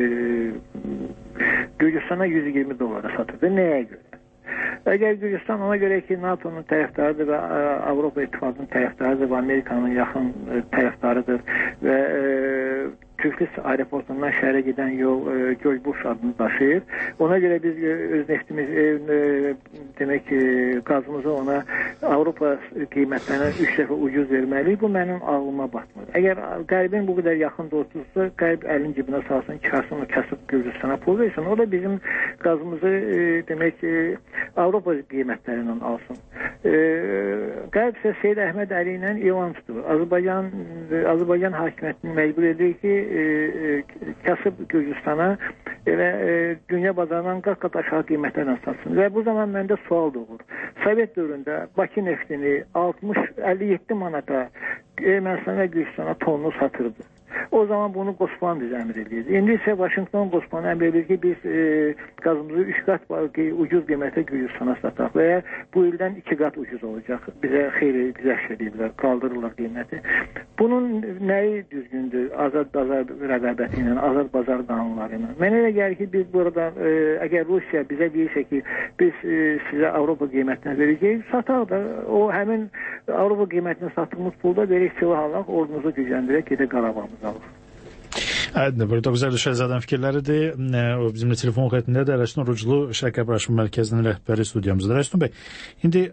Gürcüstana $120 satırdı. Nəyə görə? Əgər Gürcüstan ona görə ki, NATO-nun tərəfdarıdır və Avropa İttifaqının tərəfdarıdır və Amerikanın yaxın tərəfdarıdır və Tiflis aeroportundan şəhərə gedən yol Gölbuş adını daşıyır. Ona görə biz öz neftimiz, demək ki, qazımızı ona Avropa qiymətlərindən 3 dəfə ucuz verməliyik. Bu mənim ağlıma batmır. Əgər Qərbin bu qədər yaxın dostursa, Qərb əlin cibinə salsın, çıxarsın, kəsib Gürcüstana pul versin. O da bizim qazımızı, demək, Avropa qiymətlərindən alsın. Qərb isə Seyyid Əhməd Əli ilə elan tutur. Azərbaycan hakimiyyətini məcbur edir ki, kasıb Gürcüstana və dünya bazarından qat-qat aşağı qiymətlərlə satsın. Və bu zaman məndə sual doğur. Sovet dövründə Bakı neftini 60-57 manata Ermənistan və Gürcüstana tonunu satırdı. O zaman bunu Qospan biz əmr edirdi. İndi isə Vaşinqton Qospan əmr edir ki, biz qazımızı 3 qat ucuz qiymətə Gürcüstana sataq və ya bu ildən 2 qat ucuz olacaq. Bizə xeyli güzəşt ediblər, qaldırırlar qiyməti. Bunun nəyi düzgündür? Azad bazar rəqabəti ilə, azad bazar qanunları ilə. Mənə elə gəlir ki, biz burada əgər Rusiya bizə deyirsə ki, biz sizə Avropa qiymətinə verəcəyik, sataq da o həmin Avropa qiymətinə satdığımız pulda verək silah alaq, ordumuzu gücləndirək, gedə Qarabağımızı alaq. Burada güzel Şəhzadən fikirləridir. O bizimlə telefon xəttində də Rəşidun Oruclu Şərq Əbrəşin Mərkəzinin rəhbəri studiyamızda. Rəşidun bəy, indi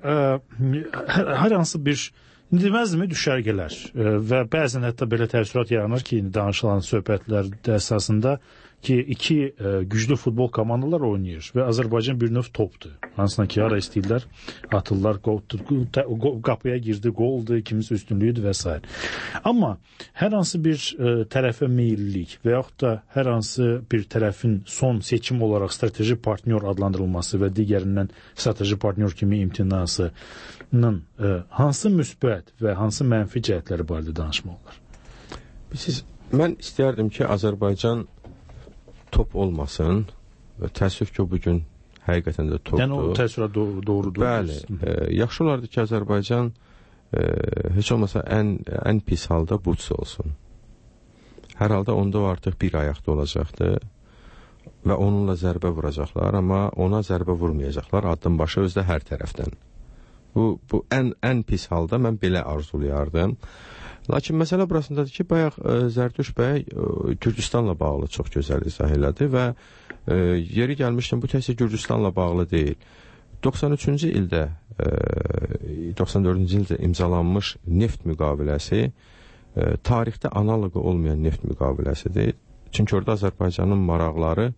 hər hansı bir deməzdimi düşərgələr və bəzən hətta belə təəssürat yaranır ki, danışılan söhbətlər əsasında ki, iki güclü futbol komandalar oynayır və Azərbaycan bir növ topdur. Hansına ki, ara istəyirlər, atırlar, qapıya girdi, qoldur, kimisi üstünlüyüdür və s. Amma hər hansı bir tərəfə meyillilik və yaxud da hər hansı bir tərəfin son seçim olaraq strateji partnyor adlandırılması və digərindən strateji partnyor kimi imtinasının hansı müsbət və hansı mənfi cəhətləri barədə danışmaq olar? Mən istəyərdim ki, Azərbaycan top olmasın və təəssüf ki, bugün həqiqətən də topdur. Yəni o təəssürat doğrudur. Bəli, yaxşı olardı ki, Azərbaycan heç olmasa ən pis halda buçsa olsun. Hər halda onda o artıq bir ayaqda olacaqdı və onunla zərbə vuracaqlar, amma ona zərbə vurmayacaqlar, addım başı özdə hər tərəfdən. Bu ən pis halda mən belə arzulayardım. Lakin məsələ burasındadır ki, bayaq Zərtuş bəy Gürcüstanla bağlı çox gözəl izah elədi və yeri gəlmişdən bu təkcə Gürcüstanla bağlı deyil. 93-cü ildə, 94-cü ildə imzalanmış neft müqaviləsi tarixdə analoqu olmayan neft müqaviləsidir. Çünki orada Azərbaycanın maraqları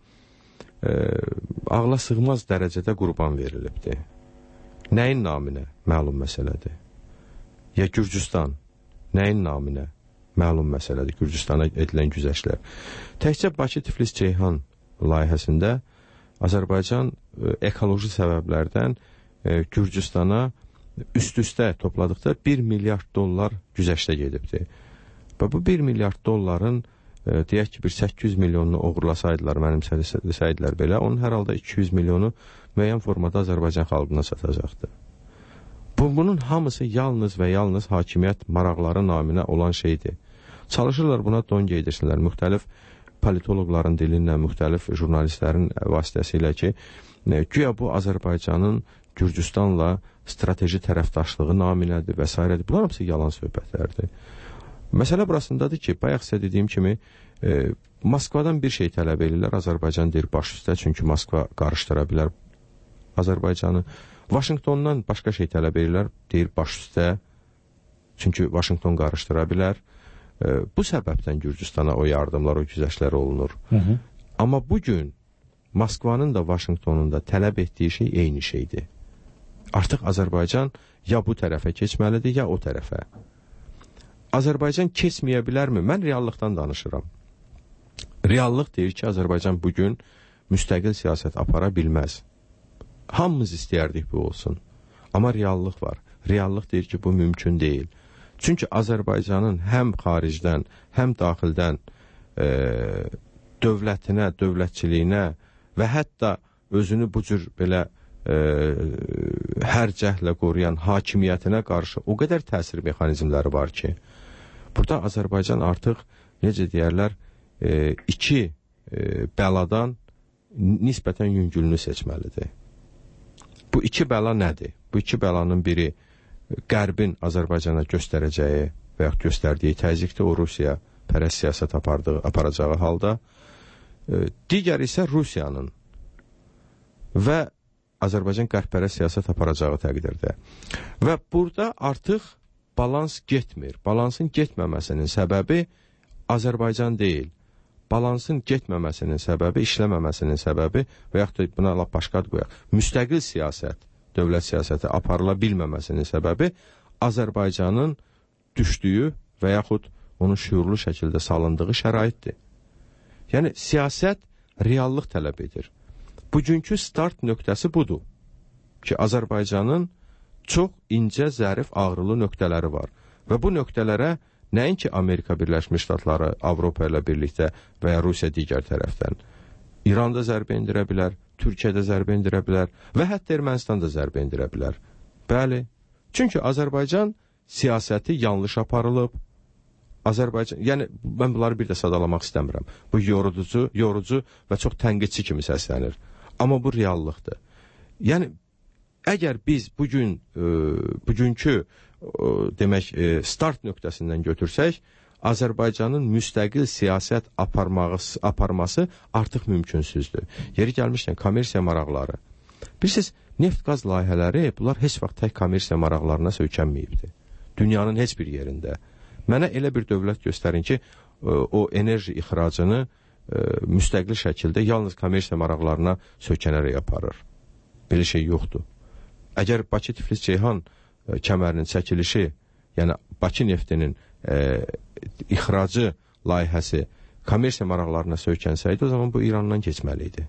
ağla sığmaz dərəcədə qurban verilibdir. Nəyin naminə? Məlum məsələdir. Ya Gürcüstan nəyin naminə? Məlum məsələdir. Gürcüstana edilən güzəştlər. Təkcə Bakı-Tiflis-Ceyhan layihəsində Azərbaycan ekoloji səbəblərdən Gürcüstana üst-üstə topladıqda 1 milyard dollar güzəştə gedibdir. Və bu 1 milyard dolların deyək ki, bir 800 milyonunu uğurlasaydılar, mənimsəydilər belə, onun hər halda 200 milyonu müəyyən formada Azərbaycan xalqına satacaqdı. Bunun hamısı yalnız və yalnız hakimiyyət maraqları naminə olan şeydir. Çalışırlar buna don geydirsinlər, müxtəlif politoloqların dilinlə, müxtəlif jurnalistlərin vasitəsilə ki, güya bu Azərbaycanın Gürcüstanla strateji tərəfdaşlığı naminədir və s. Bunlar hamısı yalan söhbətlərdir. Məsələ burasındadır ki, bayaq sizə dediyim kimi, Moskvadan bir şey tələb edirlər, Azərbaycan deyir baş üstə, çünki Moskva qarışdıra bilər Azərbaycanı. Vaşinqtondan başqa şey tələb edirlər, deyir baş üstə, çünki Vaşinqton qarışdıra bilər. Bu səbəbdən Gürcüstana o yardımlar, o güzəştlər olunur. Amma bugün Moskvanın da Vaşinqtonun da tələb etdiyi şey eyni şeydir. Artıq Azərbaycan ya bu tərəfə keçməlidir, ya o tərəfə. Azərbaycan keçməyə bilərmi? Mən reallıqdan danışıram. Reallıq deyir ki, Azərbaycan bugün müstəqil siyasət apara bilməz. Hamımız istəyərdik bu olsun. Amma reallıq var. Reallıq deyir ki, bu mümkün deyil. Çünki Azərbaycanın həm xaricdən, həm daxildən dövlətinə, dövlətçiliyinə və hətta özünü bu cür belə hər cəhlə qoruyan hakimiyyətinə qarşı o qədər təsir mexanizmləri var ki, burada Azərbaycan artıq, necə deyərlər, iki bəladan nisbətən yüngülünü seçməlidir. Bu iki bəla nədir? Bu iki bəlanın biri Qərbin Azərbaycana göstərəcəyi və yaxud göstərdiyi təzyiqdir, o Rusiya pərəst siyasət aparacağı halda. Digər isə Rusiyanın və Azərbaycan qərb-pərəst siyasət aparacağı təqdirdə. Və burada artıq balans getmir. Balansın getməməsinin səbəbi Azərbaycan deyil. Balansın getməməsinin səbəbi, işləməməsinin səbəbi və yaxud da buna başqa ad qoyaq. Müstəqil siyasət, dövlət siyasəti aparıla bilməməsinin səbəbi Azərbaycanın düşdüyü və yaxud onun şüurlu şəkildə salındığı şəraitdir. Yəni, siyasət reallıq tələb edir. Bugünkü start nöqtəsi budur ki, Azərbaycanın çox incə, zərif, ağrılı nöqtələri var və bu nöqtələrə Nəinki Amerika Birləşmiş Ştatları Avropa ilə birlikdə və ya Rusiya digər tərəfdən. İran da zərbə endirə bilər, Türkiyə də zərbə endirə bilər və hətta Ermənistan da zərbə endirə bilər. Bəli, çünki Azərbaycan siyasəti yanlış aparılıb. Azərbaycan, yəni mən bunları bir də sadalamaq istəmirəm. Bu yorucu və çox tənqidçi kimi səslənir. Amma bu reallıqdır. Yəni əgər biz bugünkü demək start nöqtəsindən götürsək, Azərbaycanın müstəqil siyasət aparması artıq mümkünsüzdür. Yeri gəlmişkən kommersiya maraqları. Bilirsiniz, neft-qaz layihələri bunlar heç vaxt tək kommersiya maraqlarına söykənməyibdir. Dünyanın heç bir yerində. Mənə elə bir dövlət göstərin ki, o enerji ixracını müstəqil şəkildə yalnız kommersiya maraqlarına söykənərək aparır. Belə şey yoxdur. Əgər Bakı-Tiflis-Ceyhan kəmərinin çəkilişi, yəni Bakı neftinin ixracı layihəsi kommersiya maraqlarına söykənsəydi, o zaman bu İrandan keçməli idi.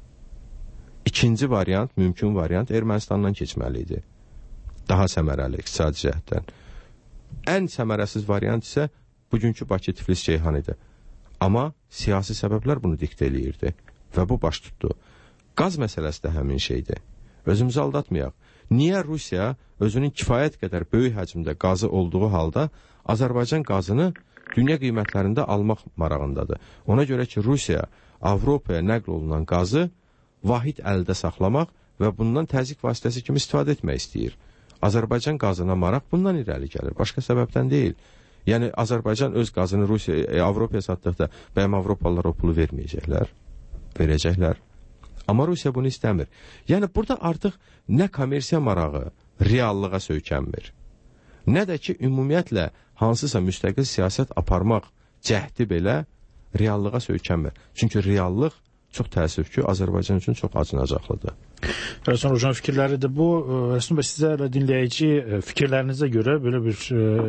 İkinci variant, mümkün variant Ermənistandan keçməli idi. Daha səmərəli iqtisadi cəhətdən. Ən səmərəsiz variant isə bugünkü Bakı-Tiflis-Ceyhan idi. Amma siyasi səbəblər bunu diktə eləyirdi və bu baş tutdu. Qaz məsələsi də həmin şeydir. Özümüzü aldatmayaq. Niyə Rusiya özünün kifayət qədər böyük həcmdə qazı olduğu halda Azərbaycan qazını dünya qiymətlərində almaq marağındadır? Ona görə ki, Rusiya Avropaya nəql olunan qazı vahid əldə saxlamaq və bundan təzyiq vasitəsi kimi istifadə etmək istəyir. Azərbaycan qazına maraq bundan irəli gəlir, başqa səbəbdən deyil. Yəni Azərbaycan öz qazını Avropaya satdıqda bəyəm Avropalılar o pulu verməyəcəklər? Verəcəklər. Amma Rusiya bunu istəmir. Yəni burada artıq nə kommersiya marağı reallığa söykənmir, nə də ki ümumiyyətlə hansısa müstəqil siyasət aparmaq cəhdi belə reallığa söykənmir. Çünki reallıq çox təəssüf ki, Azərbaycan üçün çox acınacaqlıdır. Rəsəm Hocam fikirləridir bu. Rəsəm bəy, sizə dinləyici fikirlərinizə görə belə bir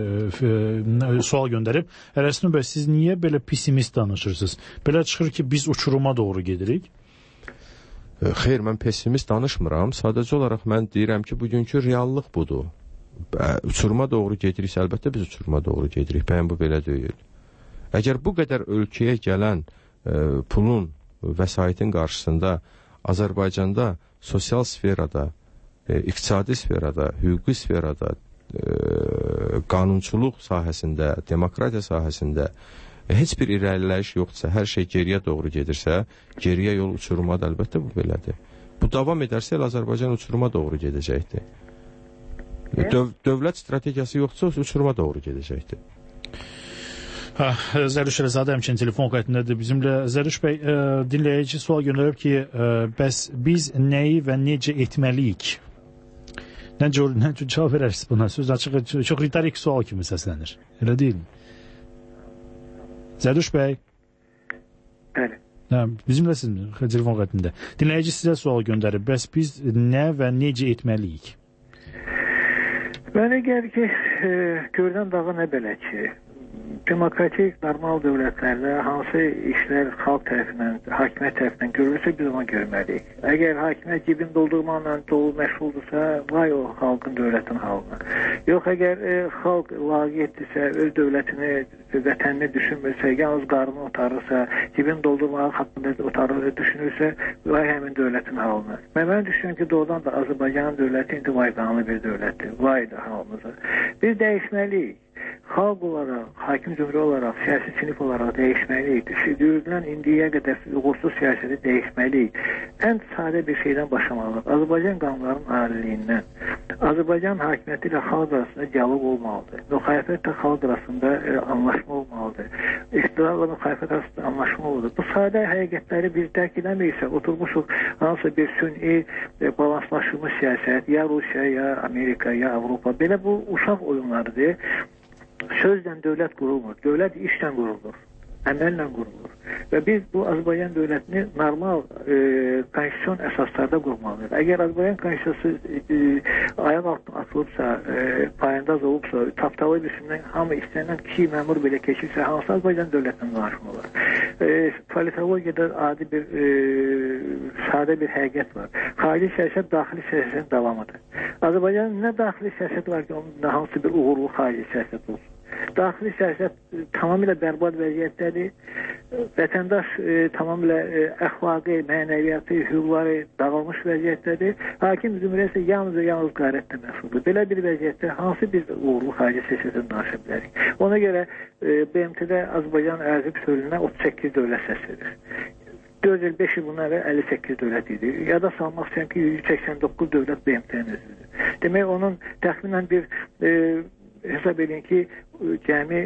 sual göndərib. Rəsəm bəy, siz niyə belə pessimist danışırsınız? Belə çıxır ki, biz uçuruma doğru gedirik. Xeyr, mən pessimist danışmıram. Sadəcə olaraq mən deyirəm ki, bugünkü reallıq budur. Uçuruma doğru gediriksə, əlbəttə biz uçuruma doğru gedirik. Bəyən bu belə deyil. Əgər bu qədər ölkəyə gələn pulun, vəsaitin qarşısında Azərbaycanda sosial sferada, iqtisadi sferada, hüquqi sferada, qanunçuluq sahəsində, demokratiya sahəsində heç bir irəliləyiş yoxdursa, hər şey geriyə doğru gedirsə, geriyə yol uçuruma da əlbəttə bu belədir. Bu davam edərsə, Azərbaycan uçuruma doğru gedəcəkdir. Dövlət strategiyası yoxdursa, uçuruma doğru gedəcəkdir. Zəruş Rəzadə həmçinin telefon xəttindədir bizimlə. Zəruş bəy, dinləyici sual göndərib ki, bəs biz nəyi və necə etməliyik? Necə cavab verərsiniz buna? Söz açıq, çox ritorik sual kimi səslənir. Elə deyilmi? Zəruş bəy. Bəli. Bizimləsiniz telefon xəttində. Dinləyici sizə sual göndərib. Bəs biz nə və necə etməliyik? Mənə gəlir ki, gördən dağı nə belə ki, demokratik, normal dövlətlərdə hansı işlər xalq tərəfindən, hakimiyyət tərəfindən görülürsə biz ona görməliyik. Əgər hakimiyyət cibin doldurmaqla dolu məşğuldursa, vay o xalqın, dövlətin halına. Yox, əgər xalq laqeyddirsə, öz dövlətini, vətənini düşünmürsə, yalnız qarnını otarırsa, cibin doldurmaq haqqında otarır, düşünürsə, vay həmin dövlətin halına. Mən düşünürüm ki, doğrudan da Azərbaycanın dövləti indi vayqanlı bir dövlətdir. Vay da halımıza. Biz dəyişməliyik. Xalq olaraq, hakim cümhuriyyə olaraq, siyasi sinif olaraq dəyişməliyik. Yürüdülən indiyə qədər uğursuz siyasəti dəyişməliyik. Ən sadə bir şeydən başlamalıyıq. Azərbaycan qanunlarının aliliyindən. Azərbaycan hakimiyyəti ilə xalq arasında diyaloq olmalıdır. Müxalifətlə xalq arasında anlaşma olmalıdır. İqtidarla müxalifət arasında anlaşma olmalıdır. Bu sadə həqiqətləri biz dərk edəməyiksə, oturmuşuq hansısa bir sünni balanslaşılmış siyasət, ya Rusiya, ya Amerika, ya Avropa. Belə bu uşaq oyunlarıdır. Sözlə dövlət qurulmur. Dövlət işlə qurulur. Əməllə qurulur. Və biz bu Azərbaycan dövlətini normal konstitusyon əsaslarda qurmalıyıq. Əgər Azərbaycan konstitusiyası ayaq altına atılıbsa, payındaz olubsa, taptalı biçimdən hamı istənilən kişi məmur belə keçirsə, hansı Azərbaycan dövlətindən danışmaq olar? Politologiyada adi bir sadə bir həqiqət var. Xarici siyasət daxili siyasətin davamıdır. Azərbaycanın nə daxili siyasət var ki, onun hansı bir uğurlu xarici siyasət olsun? Daxili siyasət tamamilə bərbad vəziyyətdədir. Vətəndaş tamamilə əxlaqi, mənəviyyatı, hüquqları dağılmış vəziyyətdədir. Hakim zümrə isə yalnız qarətlə məsuldur. Belə bir vəziyyətdə hansı biz uğurlu xarici siyasətdən danışa bilərik? Ona görə BMT-də Azərbaycan ərazi bütövlüyünə 38 dövlət səs verir. 4 il, 5 il bunlar 58 dövlət idi. Yada salmaq istəyəm ki, 189 dövlət BMT-nin özüdür. Demək, onun təxminən bir hesab edin ki, cəmi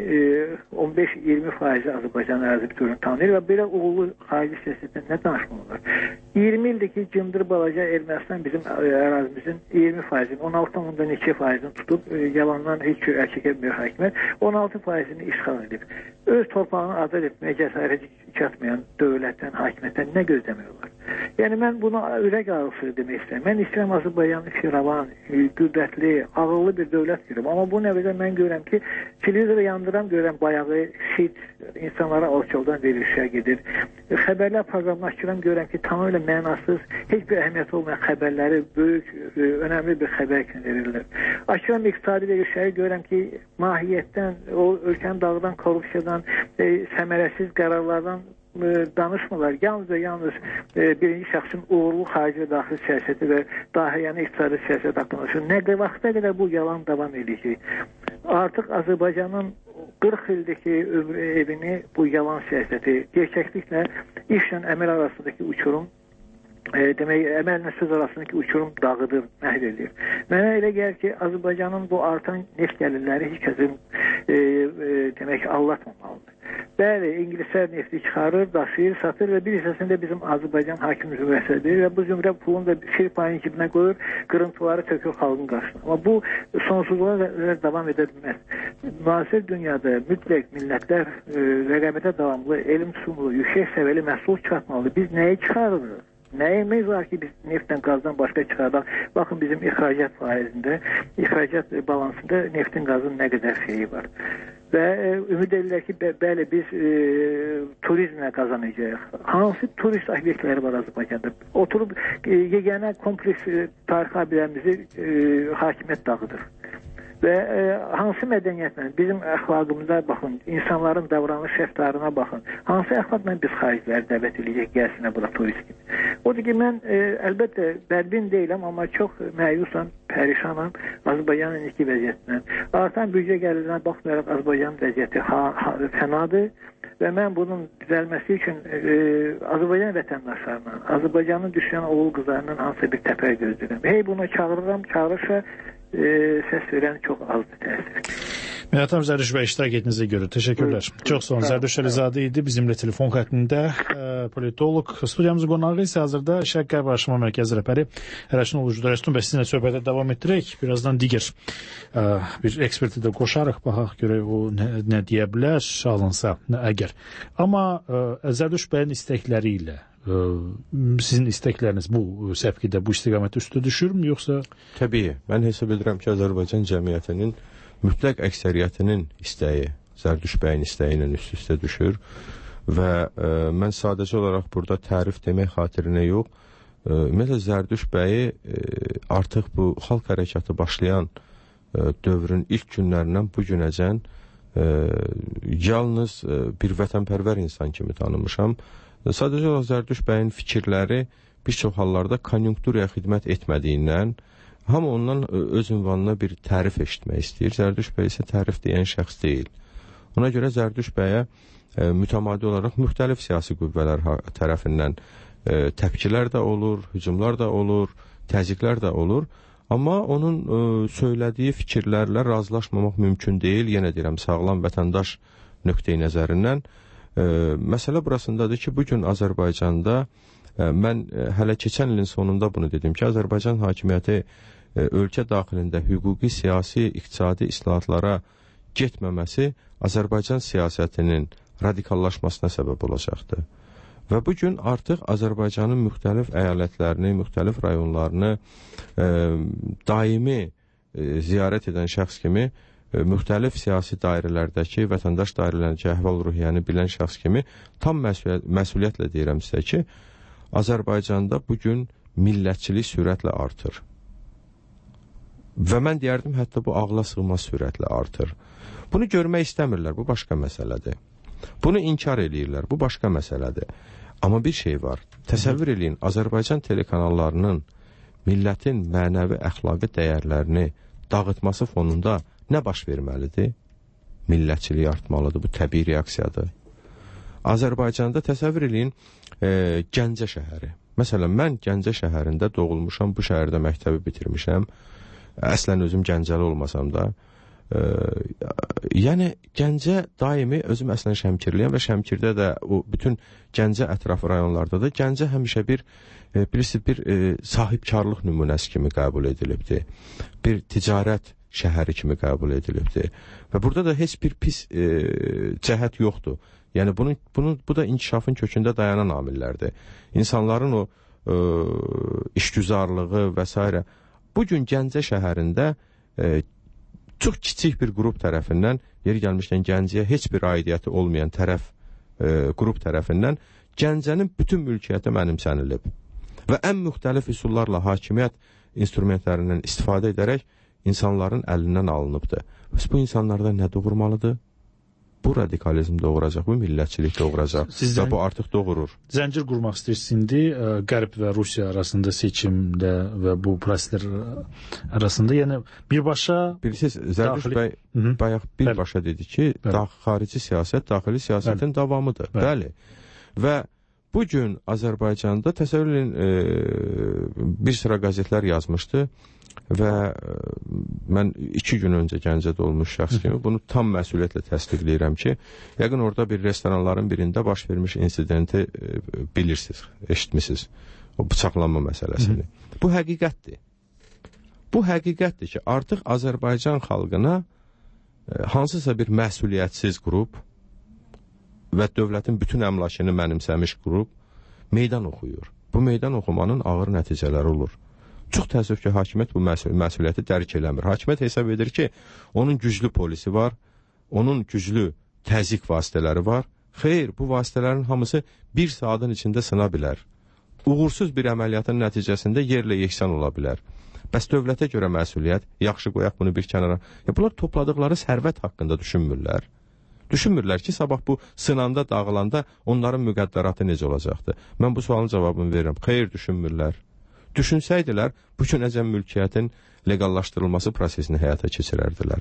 15-20% Azərbaycan ərazi bütövlüyünü tanıyır və belə uğurlu xarici siyasətdən nə danışmaq olar? 20 ildir ki, cındır balaca Ermənistan bizim ərazimizin 20%-ni, 16,2%-ni tutub, yalandan heç əl çəkəbilmir hakimiyyət, 16%-ni işğal edib. Öz torpağını azad etməyə cəsarət çatmayan dövlətdən, hakimiyyətdən nə gözləmək olar? Yəni, mən bunu ürək ağrısı demək istəyirəm. Mən istəyirəm Azərbaycanı firavan, qüdrətli, ağıllı bir dövlət görürəm. Amma bu nəvədə mən görürəm ki, televizoru yandıram, görürəm bayağı sit, insanlara alçaldan verilişə gedir. Xəbərlər proqramını açıram, görürəm ki, tamamilə mənasız, heç bir əhəmiyyəti olmayan xəbərləri böyük, önəmli bir xəbər kimi verirlər. Açıram iqtisadi verilişləri, görürəm ki, mahiyyətdən, o ölkənin dağıdan korrupsiyadan, səmərəsiz qərarlardan danışmırlar. Yalnız birinci şəxsin uğurlu xarici və daxili siyasəti və dahiyyəni iqtisadi siyasət haqqında danışır. Nə vaxta qədər bu yalan davam edəcək? Artıq Azərbaycanın 40 ildəki evini bu yalan siyasəti, gerçəkliklə işlə əməl arasındakı uçurum, demək, əməllə söz arasındakı uçurum dağıdır, məhv edir. Mənə elə gəlir ki, Azərbaycanın bu artan neft gəlirləri heç kəsin demək, allatmamalıdır. Bəli, İngilislər nefti çıxarır, daşıyır, satır və bir hissəsində bizim Azərbaycan hakim zümrəsidir və bu zümrə pulunu da sir payının cibinə qoyur, qırıntıları tökür xalqın qarşısına. Amma bu sonsuzluğa davam edə bilməz. Müasir dünyada mütləq millətlər rəqabətə davamlı, elm sunulu, yüksək səviyyəli məhsul çıxartmalıdır. Biz nəyi çıxarırıq? Nəyimiz var ki, biz neftdən, qazdan başqa çıxardaq? Baxın, bizim ixracat faizində, ixracat balansında neftin, qazın nə qədər şeyi var. Və ümid edirlər ki, bəli, biz turizmlə qazanacağıq. Hansı turist obyektləri var Azərbaycanda? Oturub yeganə kompleks tarixi abidəmizi hakimiyyət dağıdır. Və hansı mədəniyyətlə, bizim əxlaqımıza baxın, insanların davranış rəftarına baxın, hansı əxlaqla biz xariciləri dəvət edəcək, gəlsinə bura turist kimi. Odur ki, mən əlbəttə bədbin deyiləm, amma çox məyusam, pərişanam Azərbaycanın indiki vəziyyətindən. Artan büdcə gəlirinə baxmayaraq Azərbaycanın vəziyyəti fənadır və mən bunun düzəlməsi üçün Azərbaycan vətəndaşlarından, Azərbaycanın düşən oğul qızlarından hansısa bir təpər gözləyirəm. Hey, bunu çağırıram, çağırırsa səs verən çox azdır təsir. Məhətam Zərdüş bəy, iştirak etdiyinizə görə təşəkkürlər. Çox sağ olun. Zərdüş Əlizadə idi bizimlə telefon xəttində, politolog. Studiyamızın qonağı isə hazırda Şərq Qərb Araşdırma Mərkəzi rəhbəri Ərəşin Oğuzcu Rəstun bəy, sizinlə söhbətə davam etdirək. Birazdan digər bir eksperti də qoşarıq, baxaq görək o nə deyə bilər, alınsa əgər. Amma Zərdüş bəyin istəkləri ilə sizin istəkləriniz bu səpkidə, bu istiqamətdə üstə düşürmü, yoxsa? Təbii. Mən hesab edirəm ki, Azərbaycan cəmiyyətinin mütləq əksəriyyətinin istəyi, Zərdüş bəyin istəyi ilə üst-üstə düşür və mən sadəcə olaraq burada tərif demək xatirinə yox, ümumiyyətlə Zərdüş bəyi artıq bu xalq hərəkatı başlayan dövrün ilk günlərindən bu günəcən yalnız bir vətənpərvər insan kimi tanımışam. Sadəcə olaraq Zərdüş bəyin fikirləri bir çox hallarda konjunkturaya xidmət etmədiyindən hamı ondan öz ünvanına bir tərif eşitmək istəyir. Zərdüş bəy isə tərif deyən şəxs deyil. Ona görə Zərdüş bəyə mütəmadi olaraq müxtəlif siyasi qüvvələr tərəfindən təpkilər də olur, hücumlar da olur, təzyiqlər də olur. Amma onun söylədiyi fikirlərlə razılaşmamaq mümkün deyil. Yenə deyirəm, sağlam vətəndaş nöqteyi nəzərindən. Məsələ burasındadır ki, bugün Azərbaycanda mən hələ keçən ilin sonunda bunu dedim ki, Azərbaycan hakimiyyəti ölkə daxilində hüquqi, siyasi, iqtisadi islahatlara getməməsi Azərbaycan siyasətinin radikallaşmasına səbəb olacaqdır. Və bugün artıq Azərbaycanın müxtəlif əyalətlərini, müxtəlif rayonlarını daimi ziyarət edən şəxs kimi müxtəlif siyasi dairələrdəki, vətəndaş dairələrindəki əhval-ruhiyyəni bilən şəxs kimi tam məsuliyyətlə deyirəm sizə ki, Azərbaycanda bugün millətçilik sürətlə artır. Və mən deyərdim, hətta bu ağla sığmaz sürətlə artır. Bunu görmək istəmirlər, bu başqa məsələdir. Bunu inkar eləyirlər, bu başqa məsələdir. Amma bir şey var, təsəvvür eləyin, Azərbaycan telekanallarının millətin mənəvi əxlaqi dəyərlərini dağıtması fonunda nə baş verməlidir? Millətçilik artmalıdır, bu təbii reaksiyadır. Azərbaycanda təsəvvür eləyin, Gəncə şəhəri. Məsələn, mən Gəncə şəhərində doğulmuşam, bu şəhərdə məktəbi bitirmişəm. Əslən özüm Gəncəli olmasam da. Yəni, Gəncə daimi, özüm əslən Şəmkirliyəm və Şəmkirdə də o bütün Gəncə ətrafı rayonlarda da Gəncə həmişə bir sahibkarlıq nümunəsi kimi qəbul edilibdir. Bir ticarət şəhəri kimi qəbul edilibdir. Və burada da heç bir pis cəhət yoxdur. Yəni, bu da inkişafın kökündə dayanan amillərdir. İnsanların o işgüzarlığı və s. Bugün Gəncə şəhərində çox kiçik bir qrup tərəfindən, yeri gəlmişdən Gəncəyə heç bir aidiyyəti olmayan qrup tərəfindən Gəncənin bütün mülkiyyəti mənimsənilib. Və ən müxtəlif üsullarla hakimiyyət instrumentlərindən istifadə edərək insanların əlindən alınıbdır. Bəs bu insanlarda nə doğurmalıdır? Bu radikalizm doğuracaq, bu millətçilik doğuracaq və bu artıq doğurur. Zəncir qurmaq istəyirsindi Qərb və Rusiya arasında seçimdə və bu proseslər arasında. Yəni birbaşa... Bilirsiniz, Zərduş bəy bayaq birbaşa dedi ki, xarici siyasət daxili siyasətin davamıdır. Bəli. Və bugün Azərbaycanda təsəvvür edin, bir sıra qəzetlər yazmışdı və mən 2 gün öncə Gəncədə olmuş şəxs kimi bunu tam məsuliyyətlə təsdiqləyirəm ki, yəqin orada bir restoranların birində baş vermiş insidenti bilirsiniz, eşitmisiniz, o bıçaqlanma məsələsini. Bu həqiqətdir. Bu həqiqətdir ki, artıq Azərbaycan xalqına hansısa bir məsuliyyətsiz qrup və dövlətin bütün əmlakını mənimsəmiş qrup meydan oxuyur. Bu meydan oxumanın ağır nəticələri olur. Çox təəssüf ki, hakimiyyət bu məsuliyyəti dərk eləmir. Hakimiyyət hesab edir ki, onun güclü polisi var, onun güclü təzyiq vasitələri var. Xeyr, bu vasitələrin hamısı bir saatın içində sına bilər. Uğursuz bir əməliyyatın nəticəsində yerlə yeksan ola bilər. Bəs dövlətə görə məsuliyyət, yaxşı qoyaq bunu bir kənara. Bunlar topladıqları sərvət haqqında düşünmürlər. Düşünmürlər ki, sabah bu sınanda, dağılanda onların müqəddəratı necə olacaqdır? Mən bu sualın cavabını verirəm. Xeyr, düşünmürlər. Düşünsəydilər, bu günəcən mülkiyyətin legallaşdırılması prosesini həyata keçirərdilər.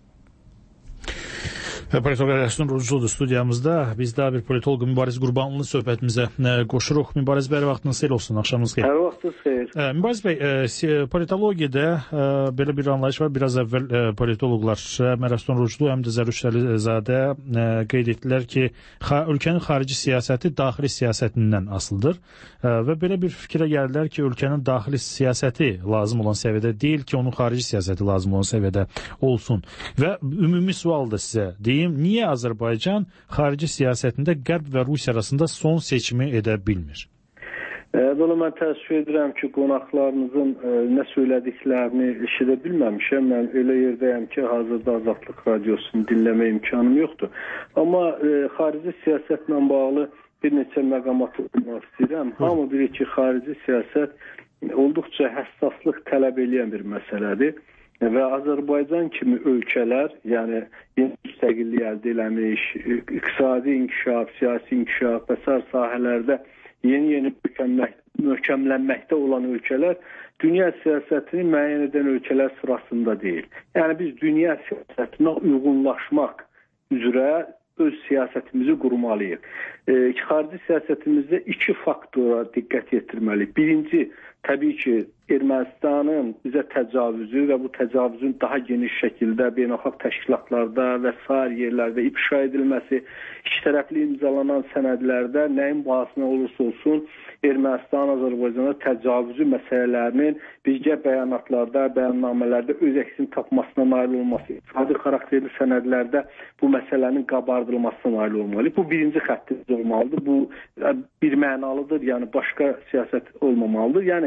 Politoloq Ələsnur Rucudur studiyamızda. Biz daha bir politoloq Mübariz Qurbanlının söhbətimizə qoşuruq. Mübariz bəy, vaxtınız xeyir olsun, axşamınız xeyir. Hər vaxtınız xeyir. Mübariz bəy, politologiyada belə bir anlayış var. Biraz əvvəl politoloqlar həm Ələsnur Rucudur, həm də Zəruş Əlizadə qeyd etdilər ki, ölkənin xarici siyasəti daxili siyasətindən asılıdır və belə bir fikrə gəldilər ki, ölkənin daxili siyasəti lazım olan səviyyədə deyil ki, onun xarici siyasəti lazım olan səviyyədə olsun. Və ümumi sual da sizə deyim, niyə Azərbaycan xarici siyasətində Qərb və Rusiya arasında son seçimi edə bilmir? Bunu mən təəssüf edirəm ki, qonaqlarınızın nə söylədiklərini eşidə bilməmişəm. Mən elə yerdəyəm ki, hazırda Azadlıq Radiosunu dinləmə imkanım yoxdur. Amma xarici siyasətlə bağlı bir neçə məqamat olmaq istəyirəm. Hamı bilir ki, xarici siyasət olduqca həssaslıq tələb edən bir məsələdir. Və Azərbaycan kimi ölkələr, yəni yeni müstəqillik əldə eləmiş, iqtisadi inkişaf, siyasi inkişaf və sair sahələrdə yeni möhkəmlənməkdə olan ölkələr dünya siyasətini müəyyən edən ölkələr sırasında deyil. Yəni biz dünya siyasətinə uyğunlaşmaq üzrə öz siyasətimizi qurmalıyıq. Xarici siyasətimizdə 2 faktora diqqət yetirməliyik. Birinci, təbii ki, Ermənistanın bizə təcavüzü və bu təcavüzün daha geniş şəkildə beynəlxalq təşkilatlarda və sair yerlərdə ifşa edilməsi, iki tərəfli imzalanan sənədlərdə nəyin bahasına olursa olsun Ermənistan, Azərbaycana təcavüzü məsələlərinin birgə bəyanatlarda, bəyannamələrdə öz əksini tapmasına nail olması, iqtisadi xarakterli sənədlərdə bu məsələnin qabardılmasına nail olmalı. Bu birinci xəttimiz olmalıdır. Bu bir mənalıdır, yəni başqa siyasət olmamalıdır. Yəni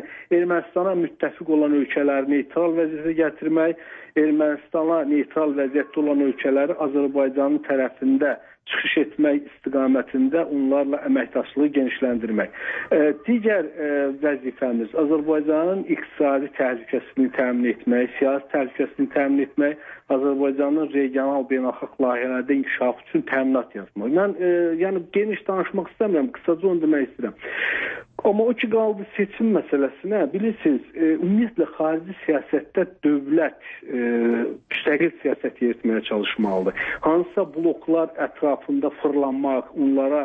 Yəni Ermənistana müttəfiq olan ölkələri neytral vəziyyətə gətirmək, Ermənistana neytral vəziyyətdə olan ölkələri Azərbaycanın tərəfində çıxış etmək istiqamətində onlarla əməkdaşlığı genişləndirmək. Digər vəzifəmiz Azərbaycanın iqtisadi təhlükəsini təmin etmək, siyasi təhlükəsini təmin etmək, Azərbaycanın regional beynəlxalq layihələrdə inkişaf üçün təminat yaratmaq. Mən yəni geniş danışmaq istəmirəm, qısaca onu demək istəyirəm. Amma o ki qaldı seçim məsələsinə, bilirsiniz, ümumiyyətlə xarici siyasətdə dövlət müstəqil siyasət yeritməyə çalışmalıdır. Hansısa bloklar ətrafında fırlanmaq, onlara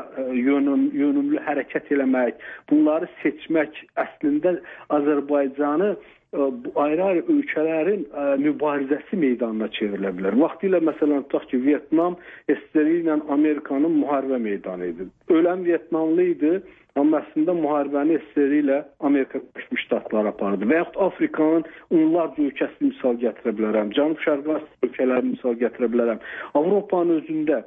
yönümlü hərəkət eləmək, bunları seçmək əslində Azərbaycanı ayrı-ayrı ölkələrin mübarizəsi meydanına çevrilə bilər. Vaxtilə məsələn tutaq ki, Vyetnam SSR ilə Amerikanın müharibə meydanı idi. Ölən Vyetnamlı idi. Amma əslində müharibəni SSR ilə Amerika Birləşmiş Ştatları apardı. Və yaxud Afrikanın onlarca ölkəsini misal gətirə bilərəm. Cənub-Şərqi Asiya ölkələrini misal gətirə bilərəm. Avropanın özündə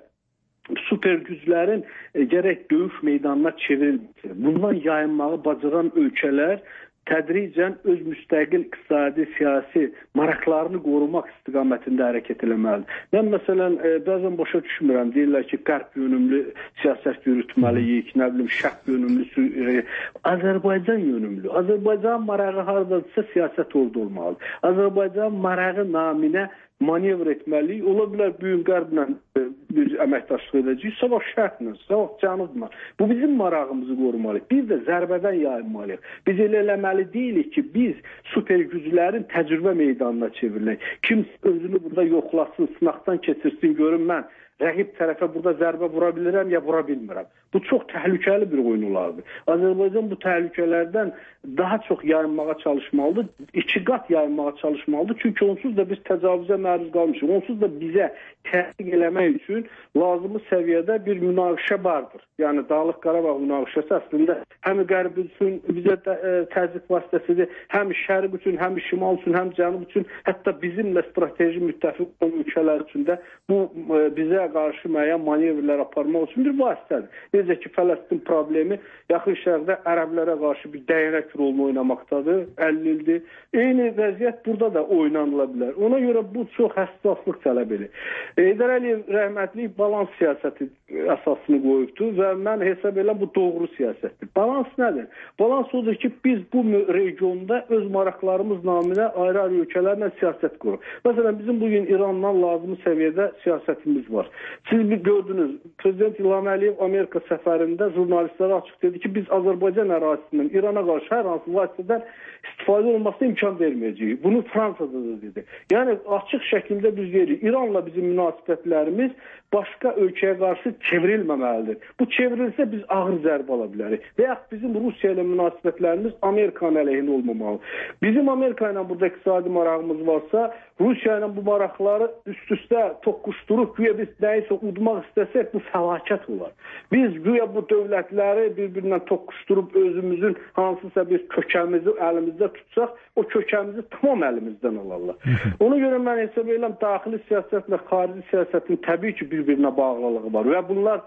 super güclərin gərək döyüş meydanına çevrilməsi, bundan yayınmağı bacaran ölkələr tədricən öz müstəqil iqtisadi, siyasi maraqlarını qorumaq istiqamətində hərəkət eləməlidir. Mən məsələn bəzən başa düşmürəm, deyirlər ki, qərb yönümlü siyasət yürütməliyik, nə bilim, şərq yönümlü, Azərbaycan yönümlü. Azərbaycan marağı haradadırsa siyasət orada olmalıdır. Azərbaycan marağı naminə manevr etməliyik. Ola bilər büyük qərblə bir əməkdaşlıq edəcəyik, sabah şərqlə, sabah cənubla. Bu bizim marağımızı qorumalıyıq. Biz də zərbədən yayınmalıyıq. Biz elə eləməli deyilik ki, biz super güclərin təcrübə meydanına çevrilək. Kim özünü burada yoxlasın, sınaqdan keçirsin, görün mən rəqib tərəfə burada zərbə vura bilirəm ya vura bilmirəm. Bu çox təhlükəli bir oyun olardı. Azərbaycan bu təhlükələrdən daha çox yayınmağa çalışmalıdır. 2 qat yayınmağa çalışmalıdır. Çünki onsuz da biz təcavüzə məruz qalmışıq. Onsuz da bizə təsdiq eləmək üçün lazımı səviyyədə bir münaqişə vardır. Yəni Dağlıq Qarabağ münaqişəsi əslində həm qərb üçün bizə təzyiq vasitəsidir, həm şərq üçün, həm şimal üçün, həm cənub üçün, hətta bizimlə strateji müttəfiq olan ölkələr üçün də bu bizə qarşı müəyyən manevrlər aparmaq üçün bir vasitədir. Necə ki, Fələstin problemi yaxın şərqdə ərəblərə qarşı bir dəyənək rolunu oynamaqdadır, 50 ildir. Eyni vəziyyət burada da oynanıla bilər. Ona görə bu çox həssaslıq tələb edir. Heydər Əliyev rəhmətli balans siyasəti əsasını qoyubdur və mən hesab edirəm bu doğru siyasətdir. Balans nədir? Balans odur ki, biz bu regionda öz maraqlarımız naminə ayrı-ayrı ölkələrlə siyasət qururuq. Məsələn, bizim bugün İrandan lazımı səviyyədə siyasətimiz var. Siz bir gördünüz, Prezident İlham Əliyev Amerika səfərində jurnalistlərə açıq dedi ki, biz Azərbaycan ərazisindən İrana qarşı hər hansı vasitədən istifadə olmasına imkan verməyəcəyik. Bunu Fransada da dedi. Yəni, açıq şəkildə biz deyirik, İranla bizim münasibətlərimiz başqa ölkəyə qarşı çevrilməməlidir. Bu çevrilsə biz ağır zərbə ala bilərik. Və yaxud bizim Rusiya ilə münasibətlərimiz Amerikanın əleyhinə olmamalı. Bizim Amerika ilə burada iqtisadi marağımız varsa, Rusiya ilə bu maraqları üst-üstə toqquşdurup, güya biz nəyisə udmaq istəsək, bu fəlakət olar. Biz güya bu dövlətləri bir-birindən toqquşdurup özümüzün hansısa bir kökəmizi əlimizdə tutsaq, o kökəmizi tamam əlimizdən alarlar. Ona görə mən hesab edirəm, daxili siyasətlə xarici siyasətin təbii ki, bir-birinə bağlılığı var və bunlar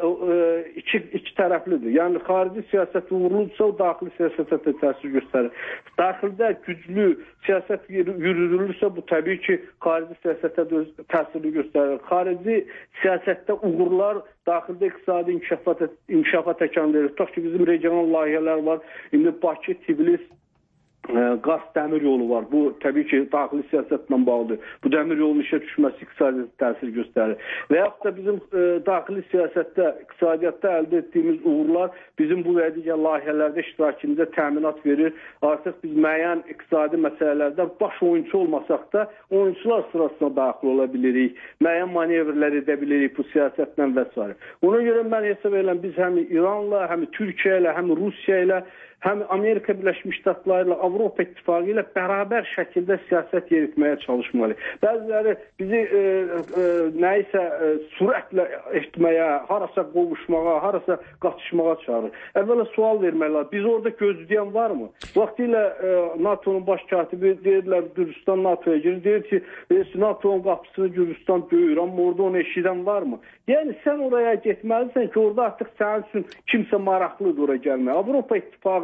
iki tərəflidir. Yəni, xarici siyasət uğurludursa, o daxili siyasətə də təsir göstərir. Daxildə güclü siyasət yürüdülürsə, bu təbii ki, xarici siyasətə də təsir göstərir. Xarici siyasətdə uğurlar daxildə iqtisadi inkişafa təkan verir. Tutaq ki, bizim regional layihələr var. İndi Bakı, Tbilisi, qaz dəmir yolu var. Bu təbii ki, daxili siyasətlə bağlıdır. Bu dəmir yolunun işə düşməsi iqtisadi təsir göstərir. Və yaxud da bizim daxili siyasətdə, iqtisadiyyatda əldə etdiyimiz uğurlar bizim bu və digər layihələrdə iştirakımıza təminat verir. Artıq biz müəyyən iqtisadi məsələlərdə baş oyunçu olmasaq da oyunçular sırasına daxil ola bilirik. Müəyyən manevrlər edə bilirik bu siyasətlə və s. Ona görə mən hesab edirəm, biz həm İranla, həm Türkiyə ilə, həm Rusiya ilə, həm Amerika Birləşmiş Ştatları ilə, Avropa İttifaqı ilə bərabər şəkildə siyasət yeritməyə çalışmalıyıq. Bəziləri bizi nəyisə sürətlə etməyə, harasa qovuşmağa, harasa qatışmağa çağırır. Əvvəla sual verməlidir. Biz orada gözləyən varmı? Vaxtilə NATO'nun baş katibi deyirlər, Gürcistan NATO'ya girir, deyir ki, NATO'nun qapısını Gürcistan döyür, amma orada onu eşidən varmı? Yəni, sən oraya getməlisən ki, orada artıq sənin üçün kimsə maraqlıdır oraya gəlməyə. Avropa İttifaqı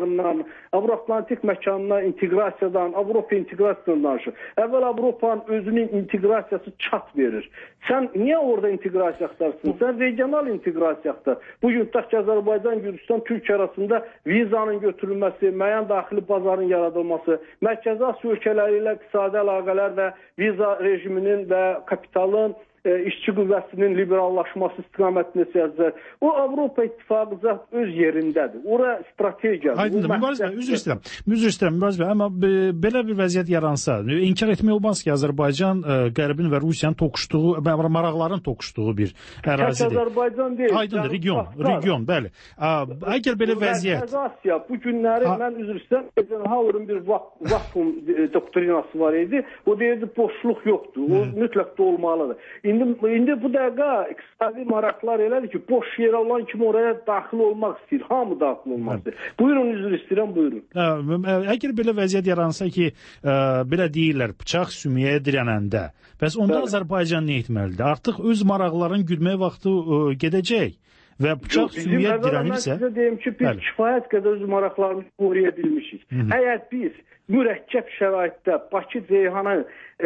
marağından, Avro-Atlantik məkanına inteqrasiyadan, Avropa inteqrasiyadan danışır. Əvvəl Avropanın özünün inteqrasiyası çat verir. Sən niyə orada inteqrasiya axtarsın? Sən regional inteqrasiya axtar. Bugün tutaq ki, Azərbaycan, Gürcüstan, Türkiyə arasında vizanın götürülməsi, müəyyən daxili bazarın yaradılması, Mərkəzi Asiya ölkələri ilə iqtisadi əlaqələr və viza rejiminin və kapitalın işçi qüvvəsinin liberallaşması istiqamətində siyasət. O Avropa İttifaqı öz yerindədir. Ora strategiya. Aydındır. Mübariz bəy, üzr istəyirəm, Mübariz bəy, amma belə bir vəziyyət yaransa, inkar etmək olmaz ki, Azərbaycan Qərbin və Rusiyanın toqquşduğu, maraqların toqquşduğu bir ərazidir. Azərbaycan deyil. Aydındır, region, bəli. Əgər belə vəziyyət... Asiya, bu günləri mən üzr istəyirəm, Eisenhower'ın bir vakuum doktrinası var idi. O deyirdi, boşluq yoxdur. O mütləq də olmalıdır. İndi bu dəqiqə iqtisadi maraqlar elədir ki, boş yerə olan kimi oraya daxil olmaq istəyir. Hamı daxil olmaq istəyir. Buyurun, üzr istəyirəm, buyurun. Əgər belə vəziyyət yaransa ki, belə deyirlər, bıçaq sümüyə dirənəndə, bəs onda Azərbaycan nə etməlidir? Artıq öz maraqların güdmək vaxtı gedəcək və bıçaq sümüyə dirənirsə... Mən sizə deyim ki, biz kifayət qədər öz maraqlarımızı qoruya bilmişik. Əgər biz mürəkkəb şəraitdə Bakı Ceyhanı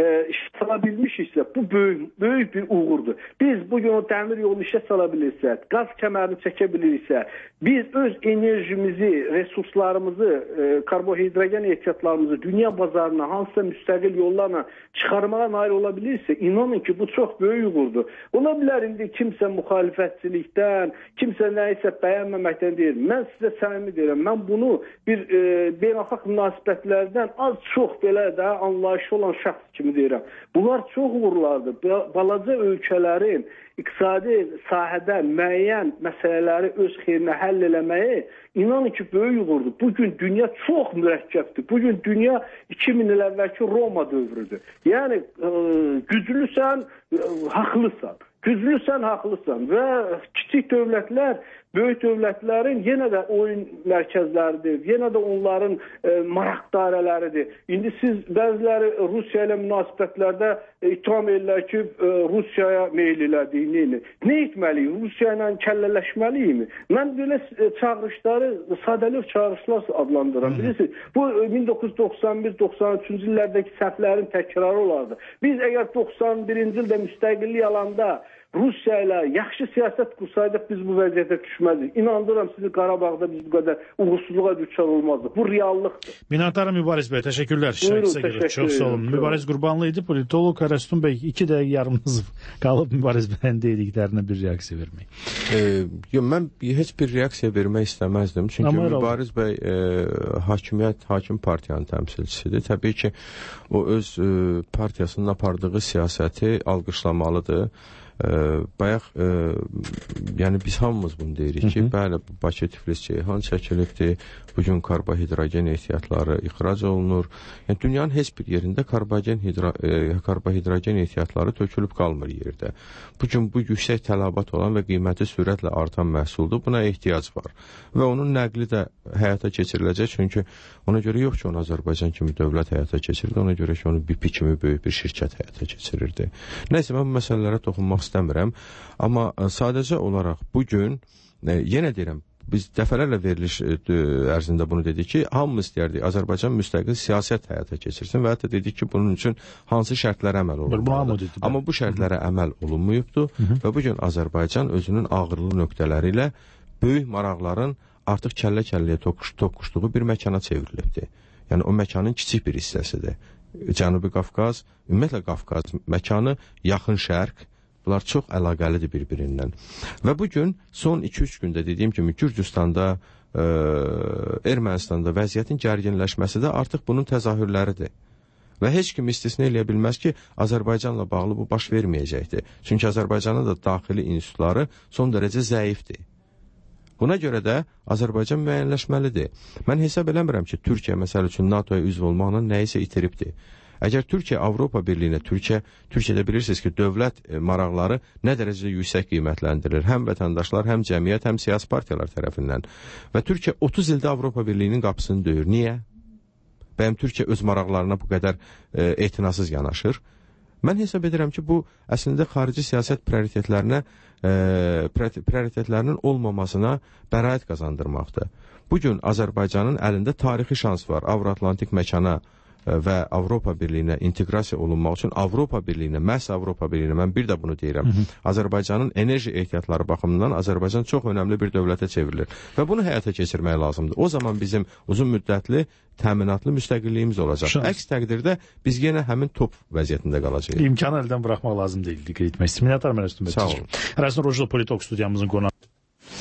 işə bilmişiksə, bu böyük bir uğurdur. Biz bugün o dəmir yolunu işə sala bilirsək, qaz kəmərini çəkə bilirsə, biz öz enerjimizi, resurslarımızı, karbohidrogen ehtiyatlarımızı dünya bazarına hansısa müstəqil yollarla çıxarmağa nail ola bilirsə, inanın ki, bu çox böyük uğurdur. Ola bilər indi kimsə müxalifətçilikdən, kimsə nəyisə bəyənməməkdən deyir. Mən sizə səmimi deyirəm, mən bunu bir beynəlxalq münasibətlərdən az çox belə də anlayışı olan şəxs kimi deyirəm. Bunlar çox uğurlardır. Balaca ölkələrin iqtisadi sahədə müəyyən məsələləri öz xeyrinə həll eləməyi inanın ki, böyük uğurdur. Bugün dünya çox mürəkkəbdir. Bugün dünya 2000 il əvvəlki Roma dövrüdür. Yəni, güclüsən, haqlısan. Güclüsən, haqlısan və kiçik dövlətlər böyük dövlətlərin yenə də oyun mərkəzləridir, yenə də onların maraq dairələridir. İndi siz bəziləri Rusiya ilə münasibətlərdə ittiham edirlər ki, Rusiyaya meyl elədiyini. Nə etməliyik? Rusiya ilə kəllələşməliyik mi? Mən belə çağırışları sadəlöv çağırışlar adlandıram. Bilirsiniz, bu 1991-93-cü illərdəki səhvlərin təkrarı olardı. Biz əgər 91-ci ildə müstəqillik alanda Rusiya ilə yaxşı siyasət qursaydıq biz bu vəziyyətə düşmədik. İnandırıram sizi, Qarabağda biz bu qədər uğursuzluğa düşər olmazdıq. Bu reallıqdır. Minnətdarım Mübariz bəy, təşəkkürlər. Çox sağ olun. Mübariz Qurbanlı idi, politolog. Rəstum bəy, 2 dəqiqə yarımınız qalıb Mübariz bəyin dediklərinə bir reaksiya vermək. Mən heç bir reaksiya vermək istəməzdim. Çünki Mübariz bəy hakim partiyanın təmsilçisidir. Təbii ki, o öz partiyasının apardığı siyasəti alqışlamalıdır. Bayaq, yəni biz hamımız bunu deyirik ki, bəli, Bakı Tiflis Ceyhan çəkilibdir, bugün karbohidrogen ehtiyatları ixrac olunur. Yəni, dünyanın heç bir yerində karbohidrogen ehtiyatları tökülüb qalmır yerdə. Bugün bu yüksək tələbat olan və qiyməti sürətlə artan məhsuldur, buna ehtiyac var. Və onun nəqli də həyata keçiriləcək, çünki ona görə yox ki, onu Azərbaycan kimi dövlət həyata keçirirdi, ona görə ki, onu BP kimi böyük bir şirkət həyata keçirirdi. Nəysə, mən bu məsələlərə toxunmaq istəmirəm, amma sadəcə olaraq bugün, yenə deyirəm, biz dəfələrlə veriliş ərzində bunu dedik ki, hamımız istəyərdik Azərbaycan müstəqil siyasət həyata keçirsin və hətta dedik ki, bunun üçün hansı şərtlərə əməl olunmalıdır. Amma bu şərtlərə əməl olunmuyubdur və bugün Azərbaycan özünün ağırlı nöqtələri ilə böyük maraqların artıq kəllə-kəlləyə toqquşduğu bir məkana çevrilibdir. Yəni, o məkanın kiçik bir hissəsidir. Cənubi Qafqaz, ümumiyyətlə Qafqaz məkanı, yaxın şərq, bunlar çox əlaqəlidir bir-birindən. Və bugün son 2-3 gündə dediyim kimi Gürcüstanda, Ermənistanda vəziyyətin gərginləşməsi də artıq bunun təzahürləridir. Və heç kim istisna eləyə bilməz ki, Azərbaycanla bağlı bu baş verməyəcəkdir. Çünki Azərbaycanın da daxili institutları son dərəcə zəifdir. Buna görə də Azərbaycan müəyyənləşməlidir. Mən hesab eləmirəm ki, Türkiyə məsəl üçün NATO-ya üzv olmaqla nəyisə itiribdir. Əgər Türkiyə Avropa Birliyinə, Türkiyədə bilirsiniz ki, dövlət maraqları nə dərəcədə yüksək qiymətləndirilir. Həm vətəndaşlar, həm cəmiyyət, həm siyasi partiyalar tərəfindən. Və Türkiyə 30 ildə Avropa Birliyinin qapısını döyür. Niyə? Bəyəm Türkiyə öz maraqlarına bu qədər etinasız yanaşır. Mən hesab edirəm ki, bu əslində xarici siyasət prioritetlərinin olmamasına bəraət qazandırmaqdır. Bu gün Azərbaycanın əlində tarixi şans var. Avro-Atlantik məkana və Avropa Birliyinə inteqrasiya olunmaq üçün Avropa Birliyinə, məhz Avropa Birliyinə, mən bir də bunu deyirəm, Azərbaycanın enerji ehtiyatları baxımından Azərbaycan çox önəmli bir dövlətə çevrilir və bunu həyata keçirmək lazımdır. O zaman bizim uzun müddətli təminatlı müstəqilliyimiz olacaq. Əks təqdirdə biz yenə həmin top vəziyyətində qalacağıq. İmkanı əldən buraxmaq lazım deyil, qeyd etmək istəyirəm. Minnətdarım Ərəstun bəy. Sağ olun. Ərəstun Rojlu Politok studiyamızın qonağı.